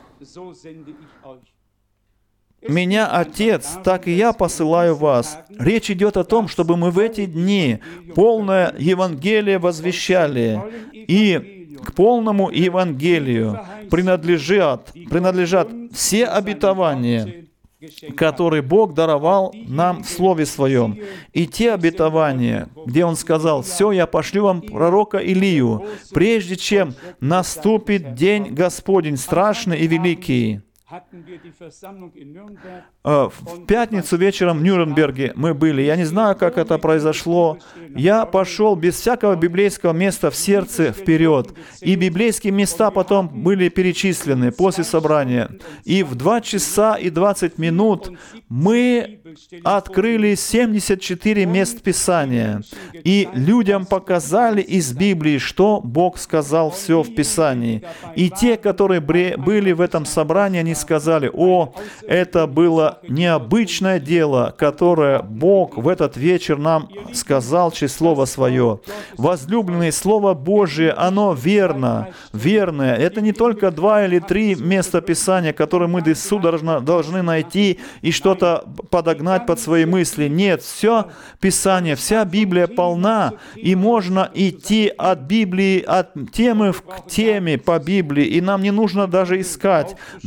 Меня Отец, так и Я посылаю вас». Речь идет о том, чтобы мы в эти дни полное Евангелие возвещали. И к полному Евангелию принадлежат все обетования, которые Бог даровал нам в Слове Своем. И те обетования, где Он сказал: «Все, я пошлю вам пророка Илию, прежде чем наступит день Господень, страшный и великий». В пятницу вечером в Нюрнберге мы были. Я не знаю, как это произошло. Я пошел без всякого библейского места в сердце вперед. И библейские места потом были перечислены после собрания. И в 2 часа и 20 минут мы открыли 74 мест Писания. И людям показали из Библии, что Бог сказал все в Писании. И те, которые были в этом собрании, они сказали: это было необычное дело, которое Бог в этот вечер нам сказал через Слово Свое. Возлюбленные, Слово Божие, оно верное. Это не только 2 или 3 места Писания, которые мы судорожно должны найти и что-то подогнать под свои мысли. Нет, все Писание, вся Библия полна, и можно идти от Библии, от темы к теме по Библии, и нам не нужно даже искать. Библия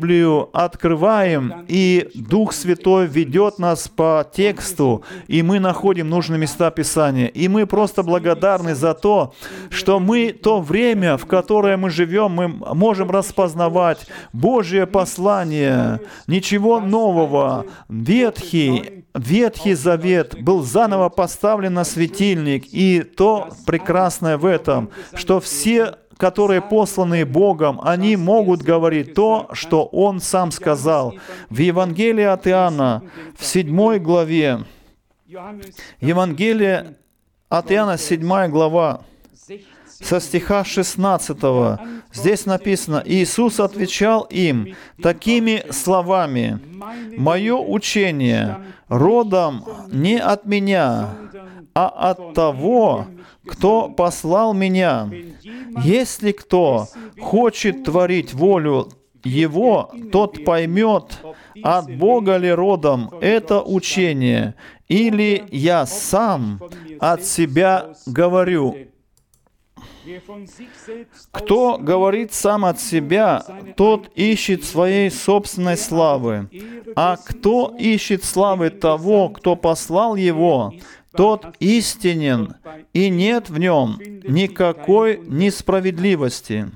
Библию открываем, и Дух Святой ведет нас по тексту, и мы находим нужные места Писания. И мы просто благодарны за то, что мы то время, в которое мы живем, мы можем распознавать Божье послание. Ничего нового. Ветхий Завет был заново поставлен на светильник, и то прекрасное в этом, что все, которые посланы Богом, они могут говорить то, что Он сам сказал. В Евангелии от Иоанна, в 7 главе, Евангелие от Иоанна, 7 глава, со стиха 16, здесь написано: «Иисус отвечал им такими словами: «Мое учение родом не от Меня, а от того, кто послал Меня. Если кто хочет творить волю Его, тот поймет, от Бога ли родом это учение, или я сам от себя говорю». Кто говорит сам от себя, тот ищет своей собственной славы. А кто ищет славы того, кто послал его, тот истинен, и нет в нем никакой несправедливости.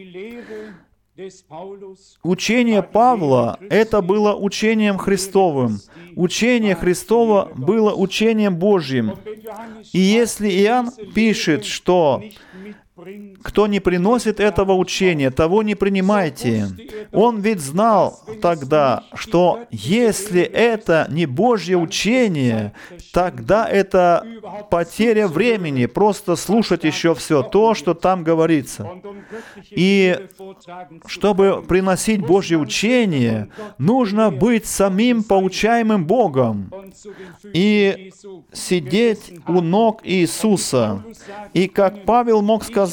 Учение Павла — это было учением Христовым. Учение Христово было учением Божьим. И если Иоанн пишет, что кто не приносит этого учения, того не принимайте. Он ведь знал тогда, что если это не Божье учение, тогда это потеря времени, просто слушать еще все то, что там говорится. И чтобы приносить Божье учение, нужно быть самим поучаемым Богом и сидеть у ног Иисуса. И как Павел мог сказать: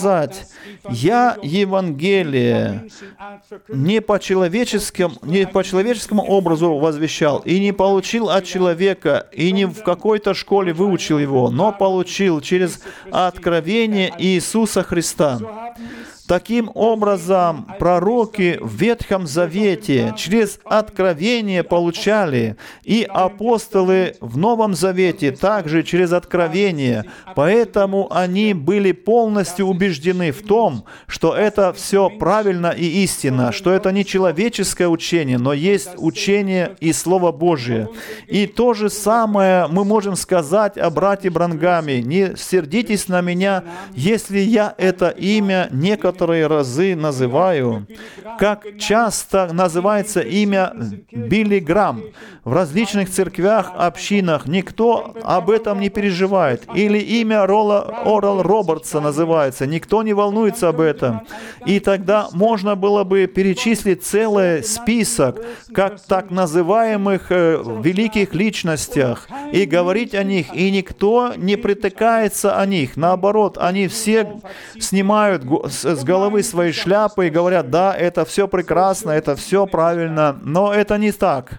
«Я Евангелие не по человеческому образу возвещал, и не получил от человека, и не в какой-то школе выучил его, но получил через откровение Иисуса Христа». Таким образом, пророки в Ветхом Завете через откровение получали, и апостолы в Новом Завете также через откровение. Поэтому они были полностью убеждены в том, что это все правильно и истинно, что это не человеческое учение, но есть учение и Слово Божие. И то же самое мы можем сказать о брате Бранхаме: «Не сердитесь на меня, если я это имя некоторые разы называю, как часто называется имя Билли Грам. В различных церквях, общинах никто об этом не переживает. Или имя Орал Робертса называется, никто не волнуется об этом». И тогда можно было бы перечислить целый список как так называемых великих личностях и говорить о них, и никто не притыкается о них. Наоборот, они все снимают с головы свои шляпы и говорят: «Да, это все прекрасно, это все правильно», но это не так.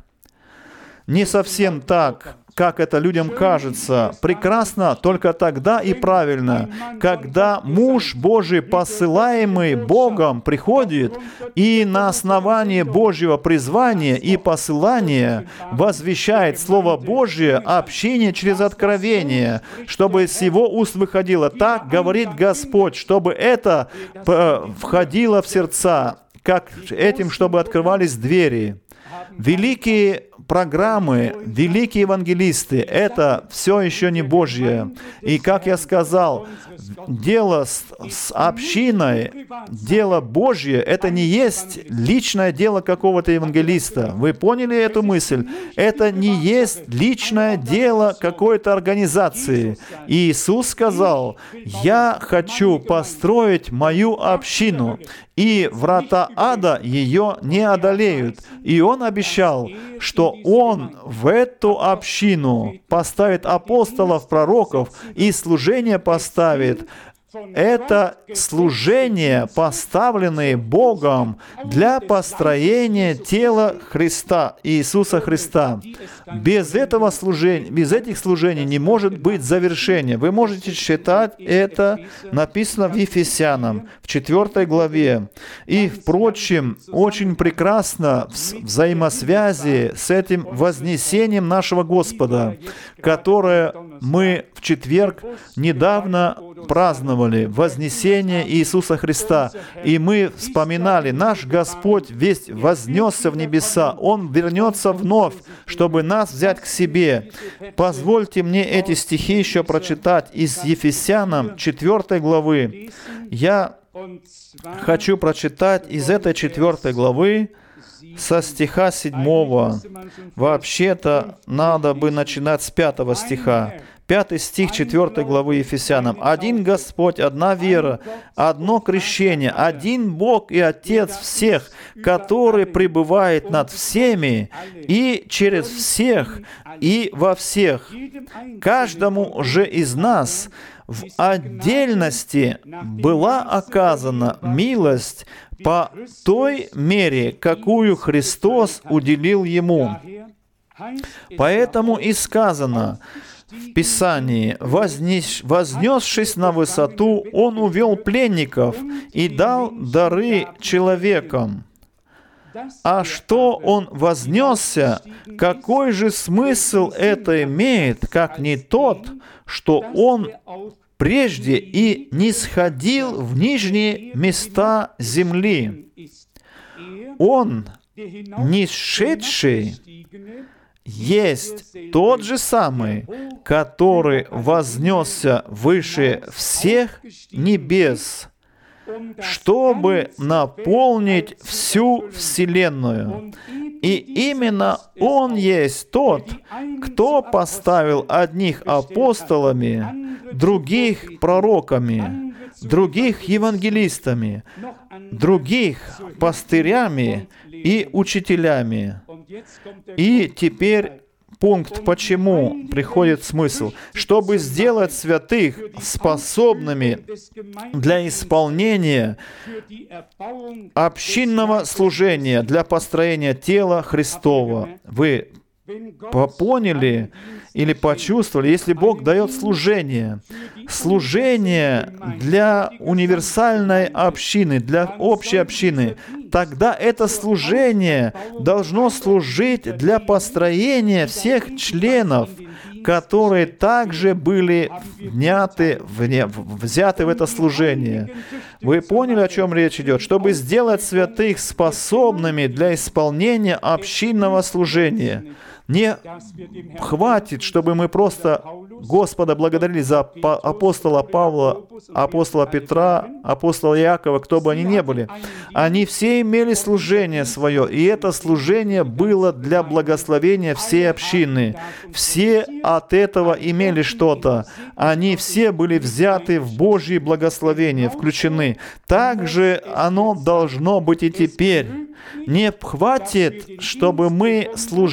Не совсем так, как это людям кажется. Прекрасно только тогда и правильно, когда муж Божий, посылаемый Богом, приходит и на основании Божьего призвания и посылания возвещает Слово Божье, общение через откровение, чтобы с его уст выходило: «Так говорит Господь», чтобы это входило в сердца, как этим, чтобы открывались двери. Великие программы, великие евангелисты — это все еще не Божье. И, как я сказал, дело с общиной, дело Божье — это не есть личное дело какого-то евангелиста. Вы поняли эту мысль? Это не есть личное дело какой-то организации. И Иисус сказал: «Я хочу построить мою общину, и врата ада ее не одолеют». И Он обещал, что Он в эту общину поставит апостолов, пророков, и служение поставит это служение, поставленное Богом для построения тела Христа, Иисуса Христа. Без этого служения, без этих служений не может быть завершения. Вы можете читать это, написано в Ефесянам, в 4 главе. И, впрочем, очень прекрасно в взаимосвязи с этим вознесением нашего Господа, которое мы в четверг недавно праздновали, вознесение Иисуса Христа. И мы вспоминали, наш Господь весь вознесся в небеса. Он вернется вновь, чтобы нас взять к себе. Позвольте мне эти стихи еще прочитать из Ефесянам 4 главы. Я хочу прочитать из этой 4 главы со стиха 7. Вообще-то надо бы начинать с 5 стиха. 5 стих 4 главы Ефесянам. «Один Господь, одна вера, одно крещение, один Бог и Отец всех, который пребывает над всеми и через всех и во всех. Каждому же из нас в отдельности была оказана милость по той мере, какую Христос уделил ему. Поэтому и сказано в Писании: вознесшись на высоту, Он увел пленников и дал дары человекам. А что Он вознесся, какой же смысл это имеет, как не тот, что Он прежде и не сходил в нижние места земли? Он, нисшедший, есть тот же самый, который вознесся выше всех небес, чтобы наполнить всю вселенную. И именно Он есть тот, кто поставил одних апостолами, других пророками, других евангелистами, других пастырями и учителями. И теперь пункт, почему приходит смысл. Чтобы сделать святых способными для исполнения общинного служения, для построения тела Христова. Вы поняли или почувствовали, если Бог дает служение для универсальной общины, для общей общины, тогда это служение должно служить для построения всех членов, которые также были взяты в это служение. Вы поняли, о чем речь идет? Чтобы сделать святых способными для исполнения общинного служения. Не хватит, чтобы мы просто Господа благодарили за апостола Павла, апостола Петра, апостола Иакова, кто бы они ни были. Они все имели служение свое, и это служение было для благословения всей общины. Все от этого имели что-то. Они все были взяты в Божьи благословения, включены. Также оно должно быть и теперь. Не хватит, чтобы мы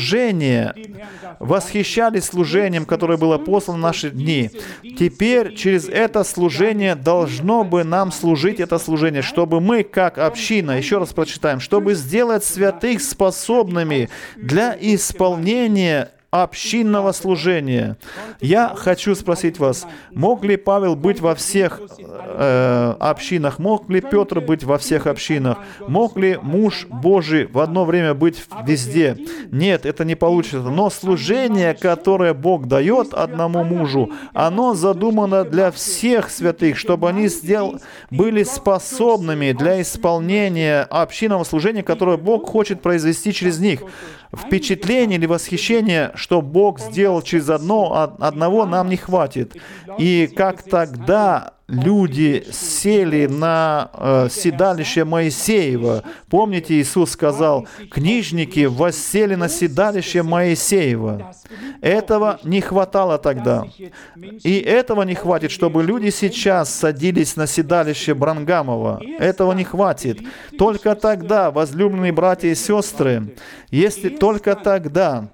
восхищались служением, которое было послано в наши дни. Теперь через это служение должно бы нам служить это служение, чтобы мы, как община, еще раз прочитаем, чтобы сделать святых способными для исполнения общинного служения. Я хочу спросить вас, мог ли Павел быть во всех общинах? Мог ли Петр быть во всех общинах? Мог ли муж Божий в одно время быть везде? Нет, это не получится. Но служение, которое Бог дает одному мужу, оно задумано для всех святых, чтобы они были способными для исполнения общинного служения, которое Бог хочет произвести через них. Впечатление или восхищение, что Бог сделал через одного, нам не хватит. И как тогда люди сели на седалище Моисеева. Помните, Иисус сказал, книжники воссели на седалище Моисеева. Этого не хватало тогда. И этого не хватит, чтобы люди сейчас садились на седалище Бранхамова. Этого не хватит. Только тогда, возлюбленные братья и сестры, если только тогда,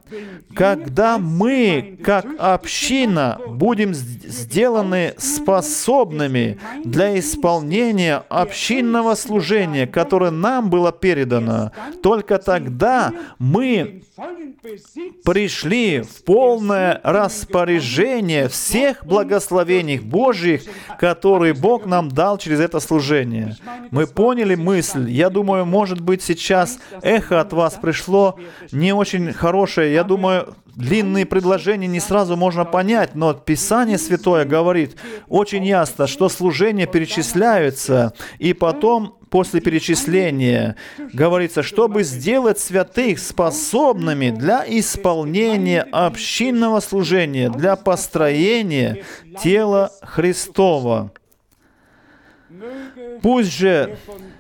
когда мы, как община, будем сделаны способными способными для исполнения общинного служения, которое нам было передано. Только тогда мы пришли в полное распоряжение всех благословений Божьих, которые Бог нам дал через это служение. Мы поняли мысль. Я думаю, может быть, сейчас эхо от вас пришло не очень хорошее. Я думаю, длинные предложения не сразу можно понять, но Писание Святое говорит очень ясно, что служения перечисляются, и потом, после перечисления, говорится, чтобы сделать святых способными для исполнения общинного служения, для построения тела Христова. Пусть же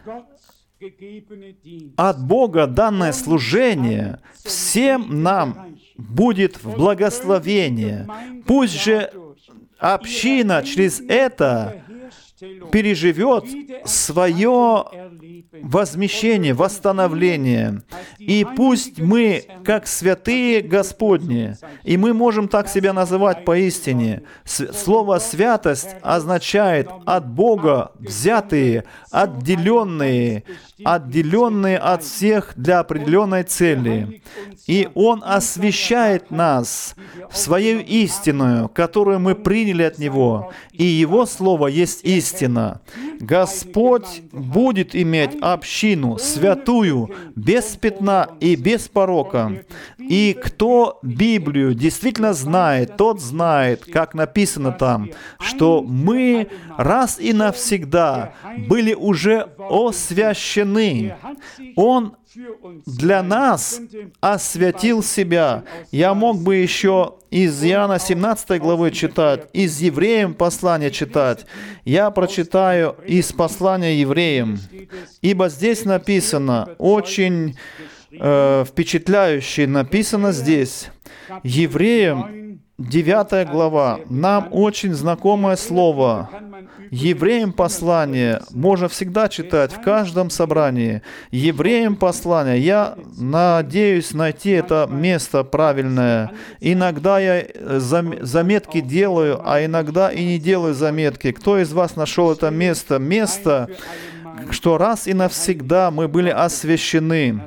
от Бога данное служение всем нам будет в благословение. Пусть же община через это переживет свое возмещение, восстановление. И пусть мы, как святые Господни, и мы можем так себя называть поистине, слово «святость» означает от Бога взятые, отделенные от всех для определенной цели. И Он освящает нас в свою истину, которую мы приняли от Него. И Его Слово есть истина. Господь будет иметь общину святую, без пятна и без порока. И кто Библию действительно знает, тот знает, как написано там, что мы раз и навсегда были уже освящены. Он для нас освятил себя. Я мог бы еще из Иоанна 17 главы читать, из Евреям послания читать. Я прочитаю из послания Евреям. Ибо здесь написано, очень впечатляюще написано здесь. Евреям 9 глава. Нам очень знакомое слово. Евреям послание можно всегда читать в каждом собрании. Евреям послание. Я надеюсь найти это место правильное. Иногда я заметки делаю, а иногда и не делаю заметки. Кто из вас нашел это место? Место, что раз и навсегда мы были освящены.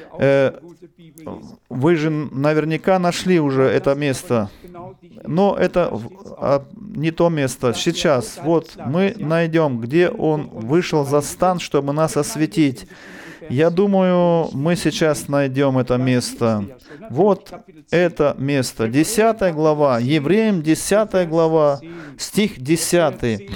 Вы же наверняка нашли уже это место. Но это не то место. Сейчас, вот, мы найдем, где Он вышел за стан, чтобы нас осветить. Я думаю, мы сейчас найдем это место. Вот это место. 10 глава. Евреям 10 глава, стих 10.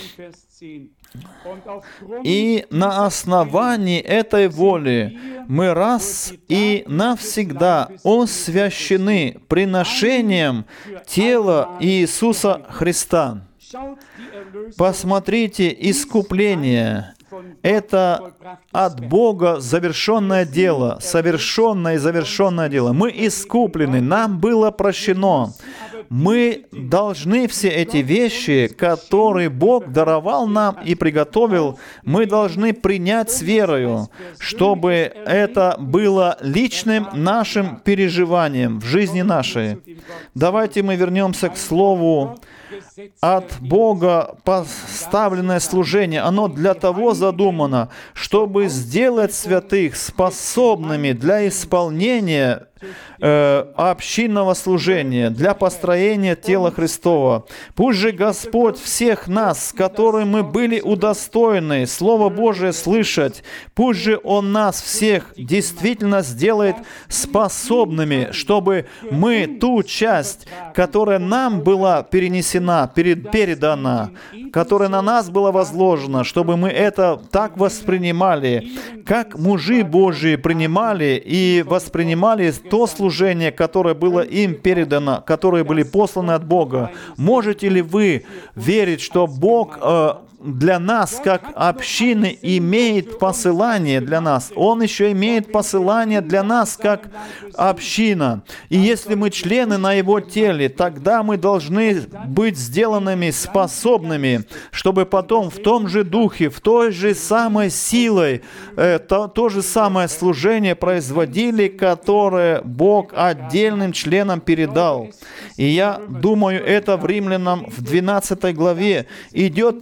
«И на основании этой воли мы раз и навсегда освящены приношением тела Иисуса Христа». Посмотрите, искупление — это от Бога завершенное дело, совершенное и завершенное дело. Мы искуплены, нам было прощено. Мы должны все эти вещи, которые Бог даровал нам и приготовил, мы должны принять с верою, чтобы это было личным нашим переживанием в жизни нашей. Давайте мы вернемся к слову. От Бога поставленное служение, оно для того задумано, чтобы сделать святых способными для исполнения общинного служения, для построения тела Христова. Пусть же Господь всех нас, с которыми мы были удостоены Слово Божие слышать, пусть же Он нас всех действительно сделает способными, чтобы мы ту часть, которая нам была перенесена, передана, которая на нас была возложена, чтобы мы это так воспринимали, как мужи Божии принимали и воспринимали то служение, которое было им передано, которые были посланы от Бога. Можете ли вы верить, что Бог для нас, как общины, имеет посылание для нас? Он еще имеет посылание для нас, как община. И если мы члены на Его теле, тогда мы должны быть сделанными способными, чтобы потом в том же духе, в той же самой силой, то же самое служение производили, которое Бог отдельным членам передал. И я думаю, это в Римлянам в 12 главе идет речь о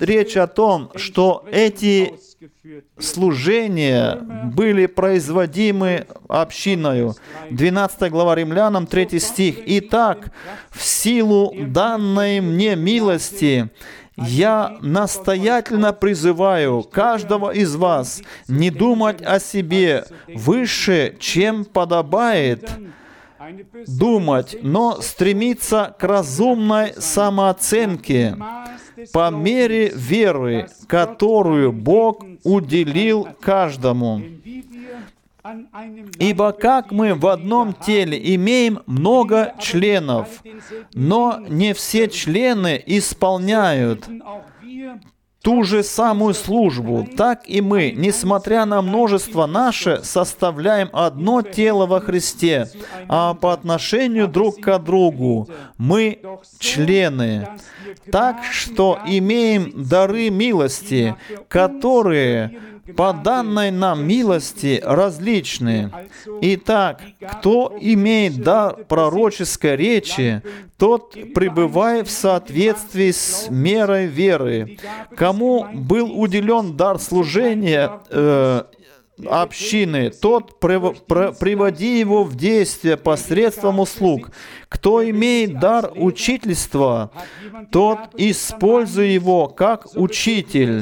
том, что эти служения были производимы общиною. 12 глава Римлянам, 3 стих. «Итак, в силу данной мне милости, я настоятельно призываю каждого из вас не думать о себе выше, чем подобает думать, но стремиться к разумной самооценке по мере веры, которую Бог уделил каждому. Ибо как мы в одном теле имеем много членов, но не все члены исполняют ту же самую службу, так и мы, несмотря на множество наше, составляем одно тело во Христе, а по отношению друг к другу мы члены. Так что имеем дары милости, которые по данной нам милости различны. Итак, кто имеет дар пророческой речи, тот пребывает в соответствии с мерой веры. Кому был уделен дар служения общины, тот приводи его в действие посредством услуг. Кто имеет дар учительства, тот используй его как учитель.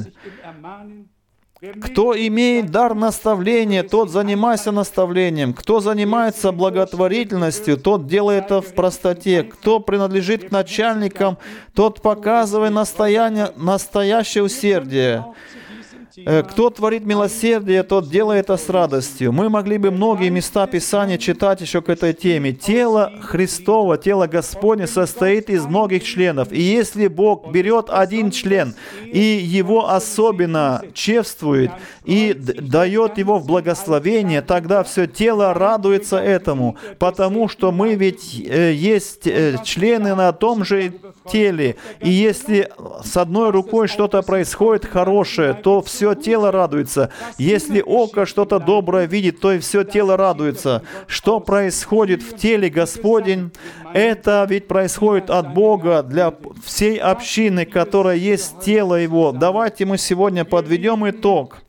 Кто имеет дар наставления, тот занимайся наставлением. Кто занимается благотворительностью, тот делает это в простоте. Кто принадлежит к начальникам, тот показывает настоящее усердие. Кто творит милосердие, тот делает это с радостью. Мы могли бы многие места Писания читать еще к этой теме. Тело Христово, тело Господне состоит из многих членов. И если Бог берет один член и его особенно чествует и дает его в благословение, тогда все тело радуется этому, потому что мы ведь есть члены на том же теле. И если с одной рукой что-то происходит хорошее, то все тело радуется. Если око что-то доброе видит, то и все тело радуется. Что происходит в теле Господень, это ведь происходит от Бога для всей общины, которая есть тело Его. Давайте мы сегодня подведем итог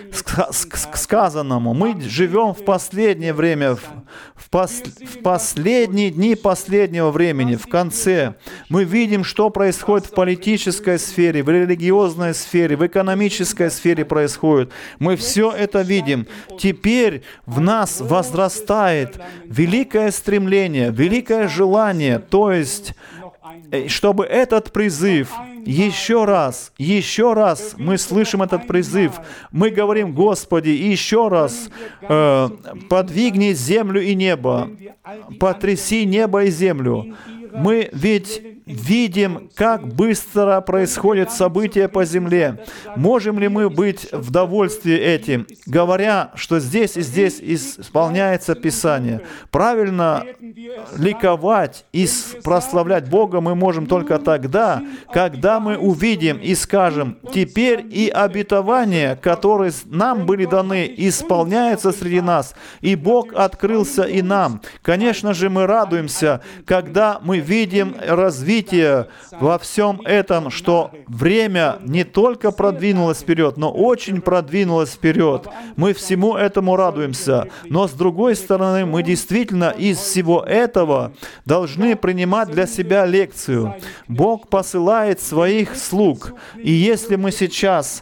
к сказанному. Мы живем в последнее время, в последние дни последнего времени, в конце. Мы видим, что происходит в политической сфере, в религиозной сфере, в экономической сфере происходит. Мы все это видим. Теперь в нас возрастает великое стремление, великое желание, то есть чтобы этот призыв, еще раз мы слышим этот призыв, мы говорим: Господи, еще раз подвигни землю и небо, потряси небо и землю. Мы ведь видим, как быстро происходят события по земле. Можем ли мы быть в довольстве этим, говоря, что здесь и здесь исполняется Писание? Правильно ликовать и прославлять Бога мы можем только тогда, когда мы увидим и скажем: теперь и обетования, которые нам были даны, исполняются среди нас, и Бог открылся и нам. Конечно же, мы радуемся, когда мы видим развитие во всем этом, что время не только продвинулось вперед, но очень продвинулось вперед. Мы всему этому радуемся. Но с другой стороны, мы действительно из всего этого должны принимать для себя лекцию. Бог посылает своих слуг. И если мы сейчас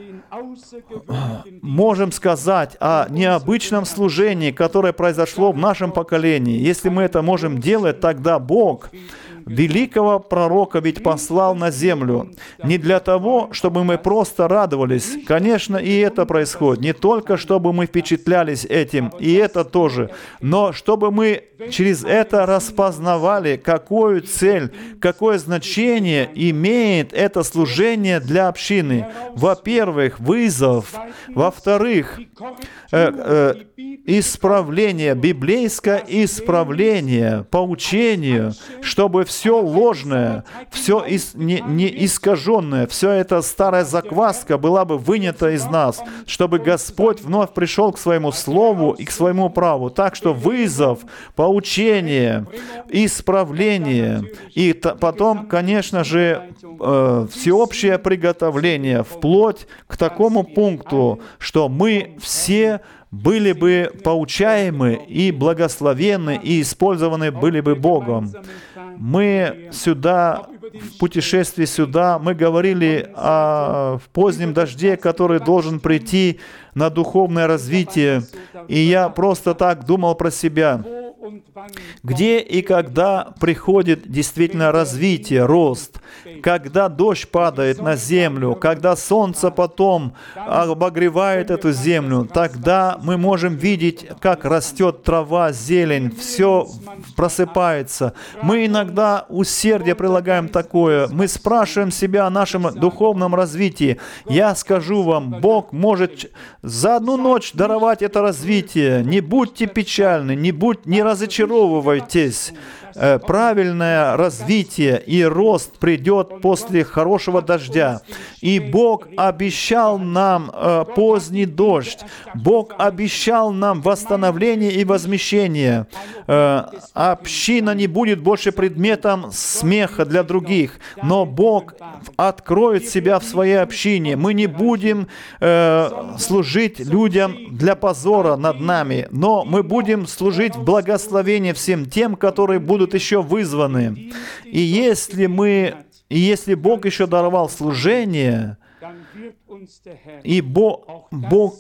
можем сказать о необычном служении, которое произошло в нашем поколении, если мы это можем делать, тогда Бог великого пророка ведь послал на землю не для того, чтобы мы просто радовались. Конечно, и это происходит. Не только, чтобы мы впечатлялись этим, и это тоже, но чтобы мы через это распознавали, какую цель, какое значение имеет это служение для общины. Во-первых, вызов. Во-вторых, исправление, библейское исправление по учению, чтобы все все ложное, все не искаженное, все это старая закваска была бы вынята из нас, чтобы Господь вновь пришел к своему слову и к своему праву. Так что вызов, поучение, исправление и потом, конечно же, всеобщее приготовление вплоть к такому пункту, что мы все были бы поучаемы и благословенны, и использованы были бы Богом. Мы сюда, в путешествии сюда, мы говорили о позднем дожде, который должен прийти на духовное развитие. И я просто так думал про себя. Где и когда приходит действительно развитие, рост, когда дождь падает на землю, когда солнце потом обогревает эту землю, тогда мы можем видеть, как растет трава, зелень, все просыпается. Мы иногда усердие прилагаем такое, мы спрашиваем себя о нашем духовном развитии. Я скажу вам, Бог может за одну ночь даровать это развитие. Не будьте печальны, не разочаровывайтесь. Правильное развитие и рост придет после хорошего дождя. И Бог обещал нам поздний дождь. Бог обещал нам восстановление и возмещение. Община не будет больше предметом смеха для других, но Бог откроет себя в своей общине. Мы не будем служить людям для позора над нами, но мы будем служить в благословении всем тем, которые будут еще вызваны. И если Бог еще даровал служение, и Бог,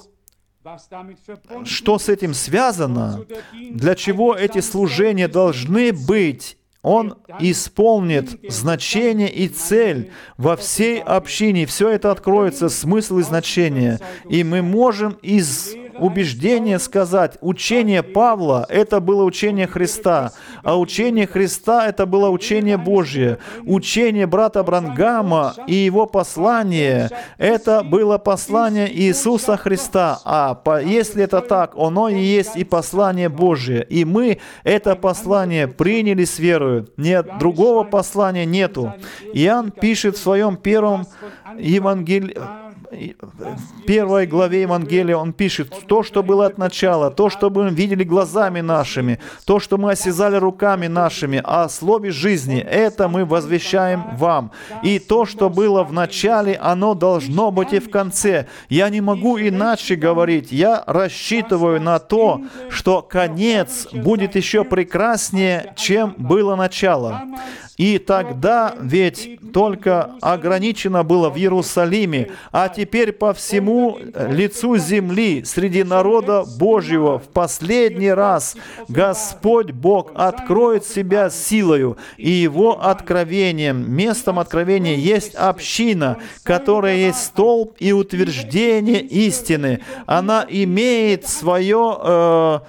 что с этим связано, для чего эти служения должны быть, Он исполнит значение и цель во всей общине. Все это откроется, смысл и значение. И мы можем из убеждения сказать, учение Павла — это было учение Христа, а учение Христа — это было учение Божье. Учение брата Бранхама и его послание — это было послание Иисуса Христа. Если это так, оно и есть и послание Божье. И мы это послание приняли с верою. Нет, другого послания нету. Иоанн пишет в своем первой главе Евангелия, он пишет, то, что было от начала, то, что мы видели глазами нашими, то, что мы осязали руками нашими, о слове жизни, это мы возвещаем вам. И то, что было в начале, оно должно быть и в конце. Я не могу иначе говорить. Я рассчитываю на то, что конец будет еще прекраснее, чем было начало. И тогда ведь только ограничено было в Иерусалиме, а теперь по всему лицу земли, среди народа Божьего, в последний раз Господь Бог откроет себя силою, и Его откровением, местом откровения есть община, которая есть столб и утверждение истины. Она имеет свое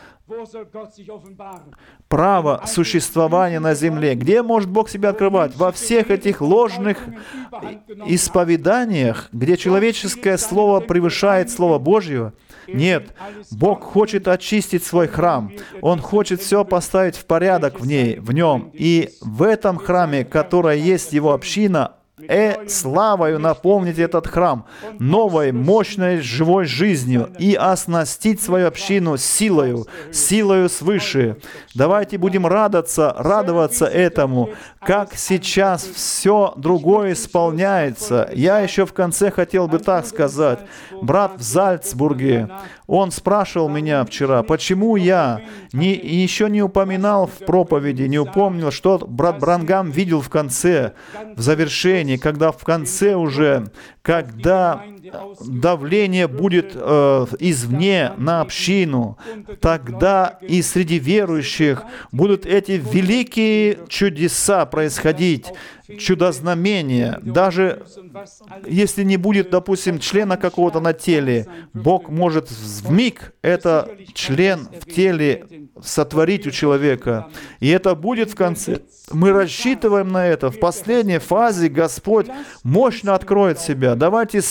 право существования на земле. Где может Бог себя открывать? Во всех этих ложных исповеданиях, где человеческое слово превышает Слово Божье? Нет. Бог хочет очистить свой храм. Он хочет все поставить в порядок в нем. И в этом храме, который есть Его община, славою наполнить этот храм новой, мощной, живой жизнью и оснастить свою общину силою свыше. Давайте будем радоваться этому, как сейчас все другое исполняется. Я еще в конце хотел бы так сказать. Брат в Зальцбурге, он спрашивал меня вчера, почему я еще не упоминал в проповеди, не упомнил, что брат Бранхам видел в конце, в завершении, когда в конце уже, когда давление будет извне на общину, тогда и среди верующих будут эти великие чудеса происходить, чудо-знамения. Даже если не будет, допустим, члена какого-то на теле, Бог может вмиг это член в теле сотворить у человека. И это будет в конце. Мы рассчитываем на это. В последней фазе Господь мощно откроет себя. Давайте с верою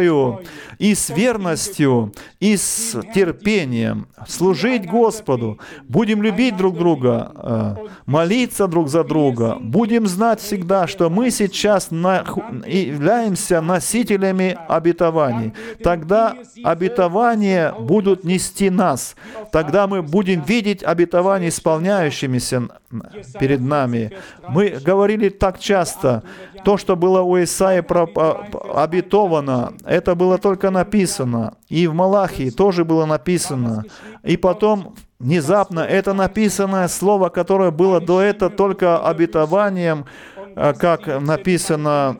силою, и с верностью, и с терпением служить Господу. Будем любить друг друга, молиться друг за друга. Будем знать всегда, что мы сейчас являемся носителями обетований. Тогда обетования будут нести нас. Тогда мы будем видеть обетования, исполняющимися перед нами. Мы говорили так часто, то, что было у Исаии обетовано, это было только написано. И в Малахии тоже было написано. И потом внезапно это написанное слово, которое было до этого только обетованием, как написано,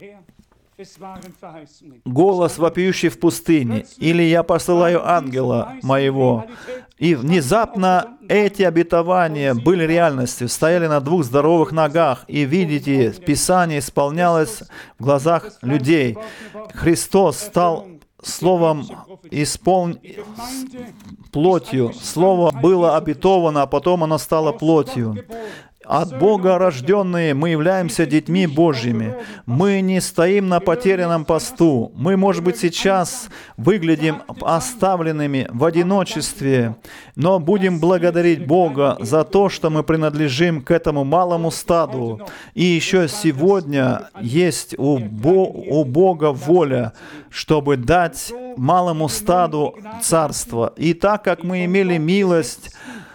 «Голос, вопиющий в пустыне», или «Я посылаю ангела моего». И внезапно эти обетования были реальностью, стояли на двух здоровых ногах. И видите, Писание исполнялось в глазах людей. Христос стал Словом плотью. Слово было обетовано, а потом оно стало плотью. От Бога рожденные мы являемся детьми Божьими. Мы не стоим на потерянном посту. Мы, может быть, сейчас выглядим оставленными в одиночестве, но будем благодарить Бога за то, что мы принадлежим к этому малому стаду. И еще сегодня есть у Бога воля, чтобы дать малому стаду царство. И так как мы имели милость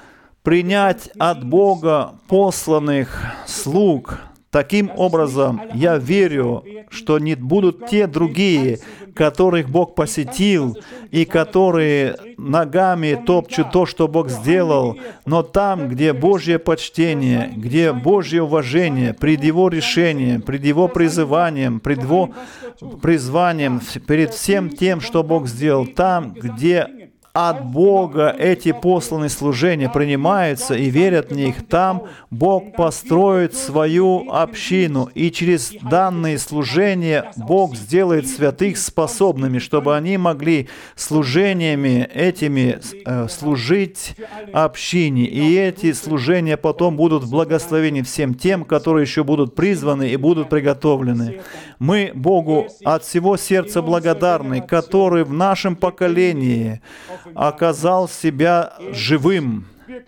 принять от Бога посланных слуг, таким образом, я верю, что не будут те другие, которых Бог посетил, и которые ногами топчут то, что Бог сделал, но там, где Божье почтение, где Божье уважение, пред Его решением, пред Его призыванием, пред Его призванием, перед всем тем, что Бог сделал, там, где от Бога эти посланные служения принимаются и верят в них, там Бог построит свою общину, и через данные служения Бог сделает святых способными, чтобы они могли служениями этими служить общине. И эти служения потом будут в благословении всем тем, которые еще будут призваны и будут приготовлены. Мы Богу от всего сердца благодарны, который в нашем поколении оказал себя живым.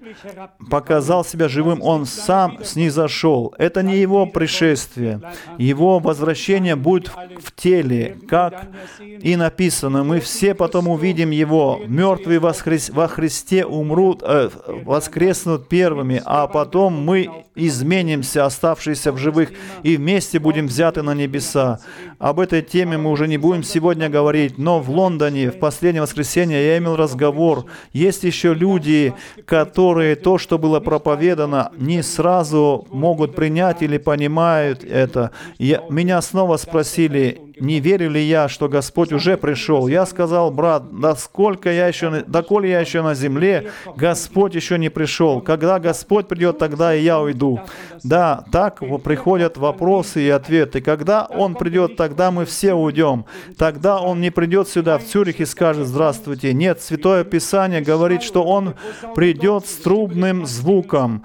Показал себя живым, Он сам снизошел. Это не Его пришествие. Его возвращение будет в теле, как и написано. Мы все потом увидим Его. Мертвые во Христе умрут, воскреснут первыми, а потом мы изменимся, оставшиеся в живых, и вместе будем взяты на небеса. Об этой теме мы уже не будем сегодня говорить, но в Лондоне в последнее воскресенье я имел разговор. Есть еще люди, которые то, что было проповедано, не сразу могут принять или понимают это. Меня снова спросили, не верю ли я, что Господь уже пришел. Я сказал: брат, доколе я еще на земле, Господь еще не пришел. Когда Господь придет, тогда и я уйду. Да, так приходят вопросы и ответы. Когда Он придет, тогда мы все уйдем. Тогда Он не придет сюда, в Цюрих, и скажет: здравствуйте. Нет, Святое Писание говорит, что Он придет с трубным звуком,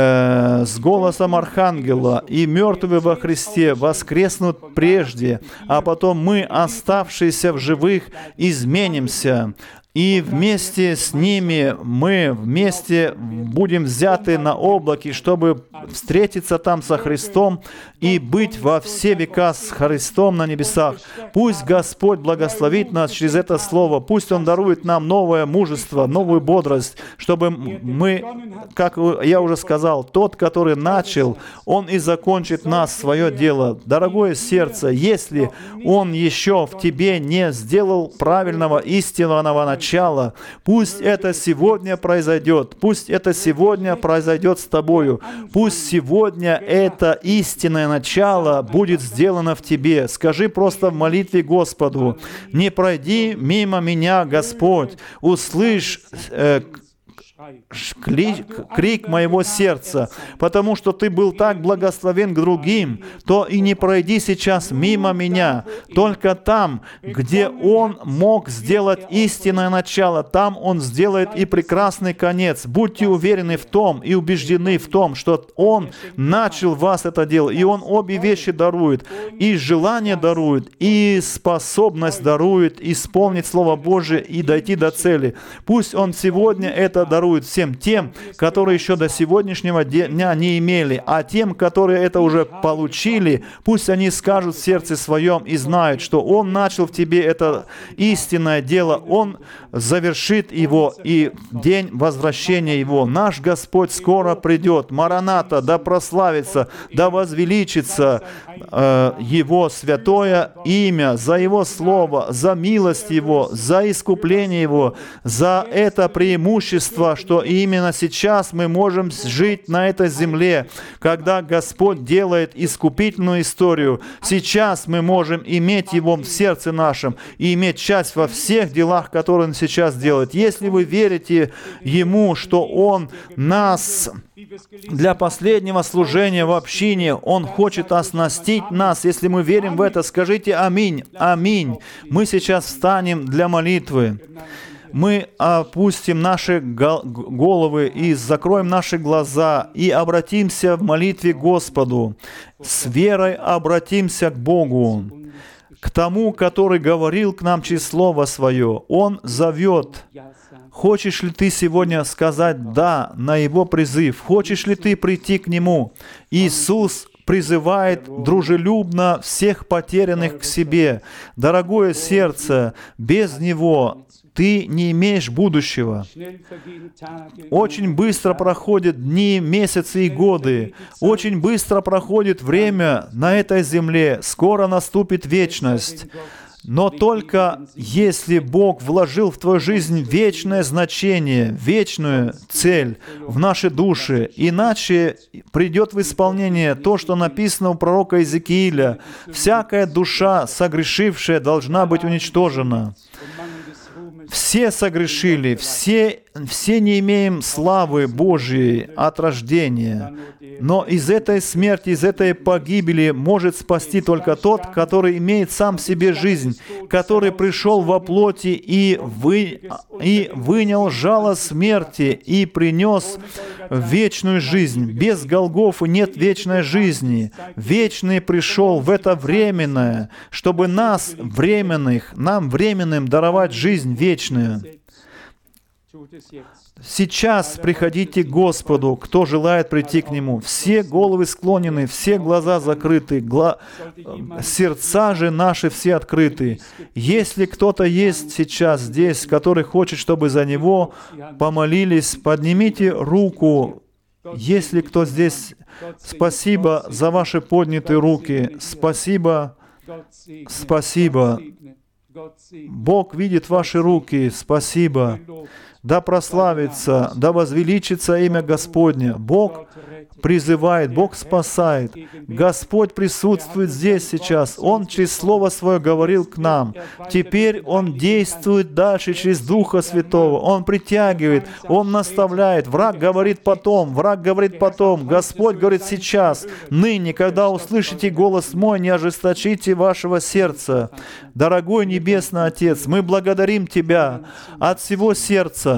с голосом архангела, и мертвые во Христе воскреснут прежде, а потом мы, оставшиеся в живых, изменимся. И вместе с ними мы вместе будем взяты на облаке, чтобы встретиться там со Христом и быть во все века с Христом на небесах. Пусть Господь благословит нас через это слово. Пусть Он дарует нам новое мужество, новую бодрость, чтобы мы, как я уже сказал, тот, который начал, Он и закончит нас, свое дело. Дорогое сердце, если Он еще в тебе не сделал правильного, истинного начала, пусть это сегодня произойдет. Пусть это сегодня произойдет с тобою. Пусть сегодня это истинное начало будет сделано в тебе. Скажи просто в молитве Господу: «Не пройди мимо меня, Господь, услышь крик моего сердца, потому что Ты был так благословен к другим, то и не пройди сейчас мимо меня. Только там, где Он мог сделать истинное начало, там Он сделает и прекрасный конец. Будьте уверены в том и убеждены в том, что Он начал в вас это дело, и Он обе вещи дарует, и желание дарует, и способность дарует исполнить Слово Божие и дойти до цели. Пусть Он сегодня это дарует всем тем, которые еще до сегодняшнего дня не имели, а тем, которые это уже получили, пусть они скажут в сердце своем и знают, что Он начал в тебе это истинное дело, Он завершит его, и день возвращения Его. Наш Господь скоро придет. Мараната, да прославится, да возвеличится Его святое имя, за Его Слово, за милость Его, за искупление Его, за это преимущество, что именно сейчас мы можем жить на этой земле, когда Господь делает искупительную историю. Сейчас мы можем иметь Его в сердце нашем и иметь часть во всех делах, которые Он сейчас делает. Если вы верите Ему, что Он нас для последнего служения в общине, Он хочет оснастить нас. Если мы верим в это, скажите аминь, аминь. Мы сейчас встанем для молитвы. Мы опустим наши головы и закроем наши глаза и обратимся в молитве к Господу. С верой обратимся к Богу, к Тому, который говорил к нам через Слово Свое. Он зовет. Хочешь ли ты сегодня сказать «да» на Его призыв? Хочешь ли ты прийти к Нему? Иисус призывает дружелюбно всех потерянных к себе. Дорогое сердце, без Него ты не имеешь будущего. Очень быстро проходят дни, месяцы и годы. Очень быстро проходит время на этой земле. Скоро наступит вечность. Но только если Бог вложил в твою жизнь вечное значение, вечную цель в наши души, иначе придет в исполнение то, что написано у пророка Иезекииля: «Всякая душа, согрешившая, должна быть уничтожена». Все согрешили, все не имеем славы Божьей от рождения. Но из этой смерти, из этой погибели может спасти только тот, который имеет сам в себе жизнь, который пришел во плоти и вынял жало смерти и принес вечную жизнь. Без Голгофы нет вечной жизни. Вечный пришел в это временное, чтобы нам временным даровать жизнь вечную. Сейчас приходите к Господу, кто желает прийти к Нему. Все головы склонены, все глаза закрыты, сердца же наши все открыты. Если кто-то есть сейчас здесь, который хочет, чтобы за него помолились, поднимите руку. Если кто здесь, спасибо за ваши поднятые руки. Спасибо, спасибо. Бог видит ваши руки. Спасибо. Да прославится, да возвеличится имя Господне. Бог призывает, Бог спасает. Господь присутствует здесь сейчас. Он через Слово Свое говорил к нам. Теперь Он действует дальше через Духа Святого. Он притягивает, Он наставляет. Враг говорит потом, Господь говорит сейчас, ныне, когда услышите голос мой, не ожесточите вашего сердца. Дорогой Небесный Отец, мы благодарим Тебя от всего сердца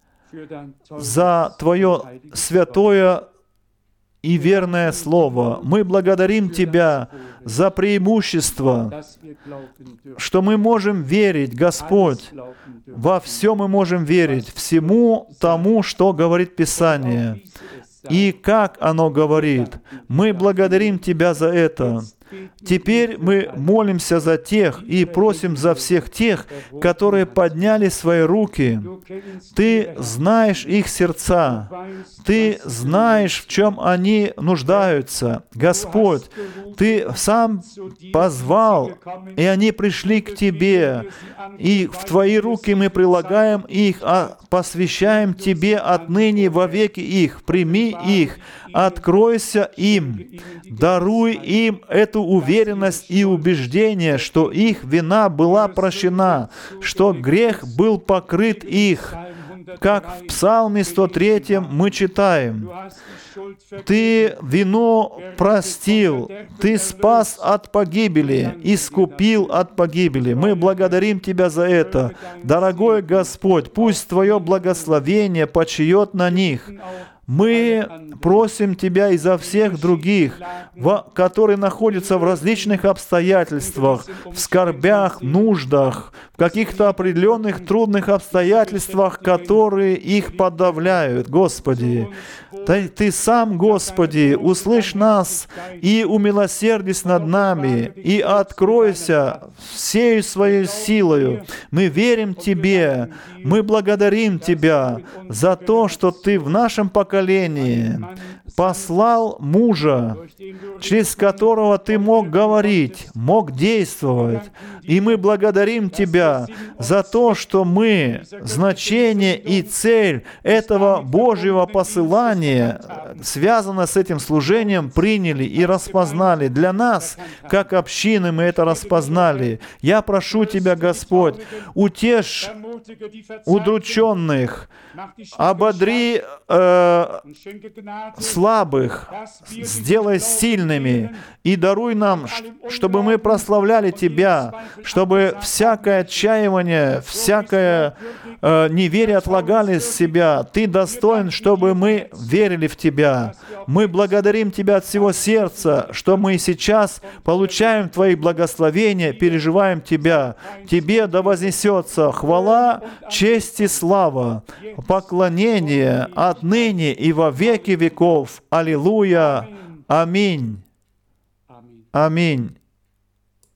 за Твое святое и верное Слово. Мы благодарим Тебя за преимущество, что мы можем верить, Господь. Во все мы можем верить, всему тому, что говорит Писание. И как оно говорит. Мы благодарим Тебя за это. Теперь мы молимся за тех и просим за всех тех, которые подняли свои руки. Ты знаешь их сердца. Ты знаешь, в чем они нуждаются. Господь, Ты сам позвал, и они пришли к Тебе. И в Твои руки мы прилагаем их, посвящаем Тебе отныне вовеки их. Прими их, откройся им, даруй им эту уверенность и убеждение, что их вина была прощена, что грех был покрыт их. как в Псалме 103 мы читаем: «Ты вину простил, Ты спас от погибели, искупил от погибели». Мы благодарим Тебя за это. Дорогой Господь, пусть Твое благословение почиет на них. Мы просим Тебя и за всех других, которые находятся в различных обстоятельствах, в скорбях, нуждах, в каких-то определенных трудных обстоятельствах, которые их подавляют. Господи, Ты Сам, Господи, услышь нас и умилосердись над нами, и откройся всею Своей силою. Мы верим Тебе, мы благодарим Тебя за то, что Ты в нашем поколении послал мужа, через которого Ты мог говорить, мог действовать. И мы благодарим Тебя за то, что мы значение и цель этого Божьего посылания, связанное с этим служением, приняли и распознали. Для нас, как общины, мы это распознали. Я прошу Тебя, Господь, утешь удрученных, ободри слабых, сделай сильными и даруй нам, чтобы мы прославляли Тебя, чтобы всякое отчаивание, всякое неверие отлагали с себя. Ты достоин, чтобы мы верили в Тебя. Мы благодарим Тебя от всего сердца, что мы сейчас получаем Твои благословения, переживаем Тебя. Тебе да вознесется хвала, честь и слава, поклонение отныне и во веки веков. Аллилуйя. Аминь. Аминь.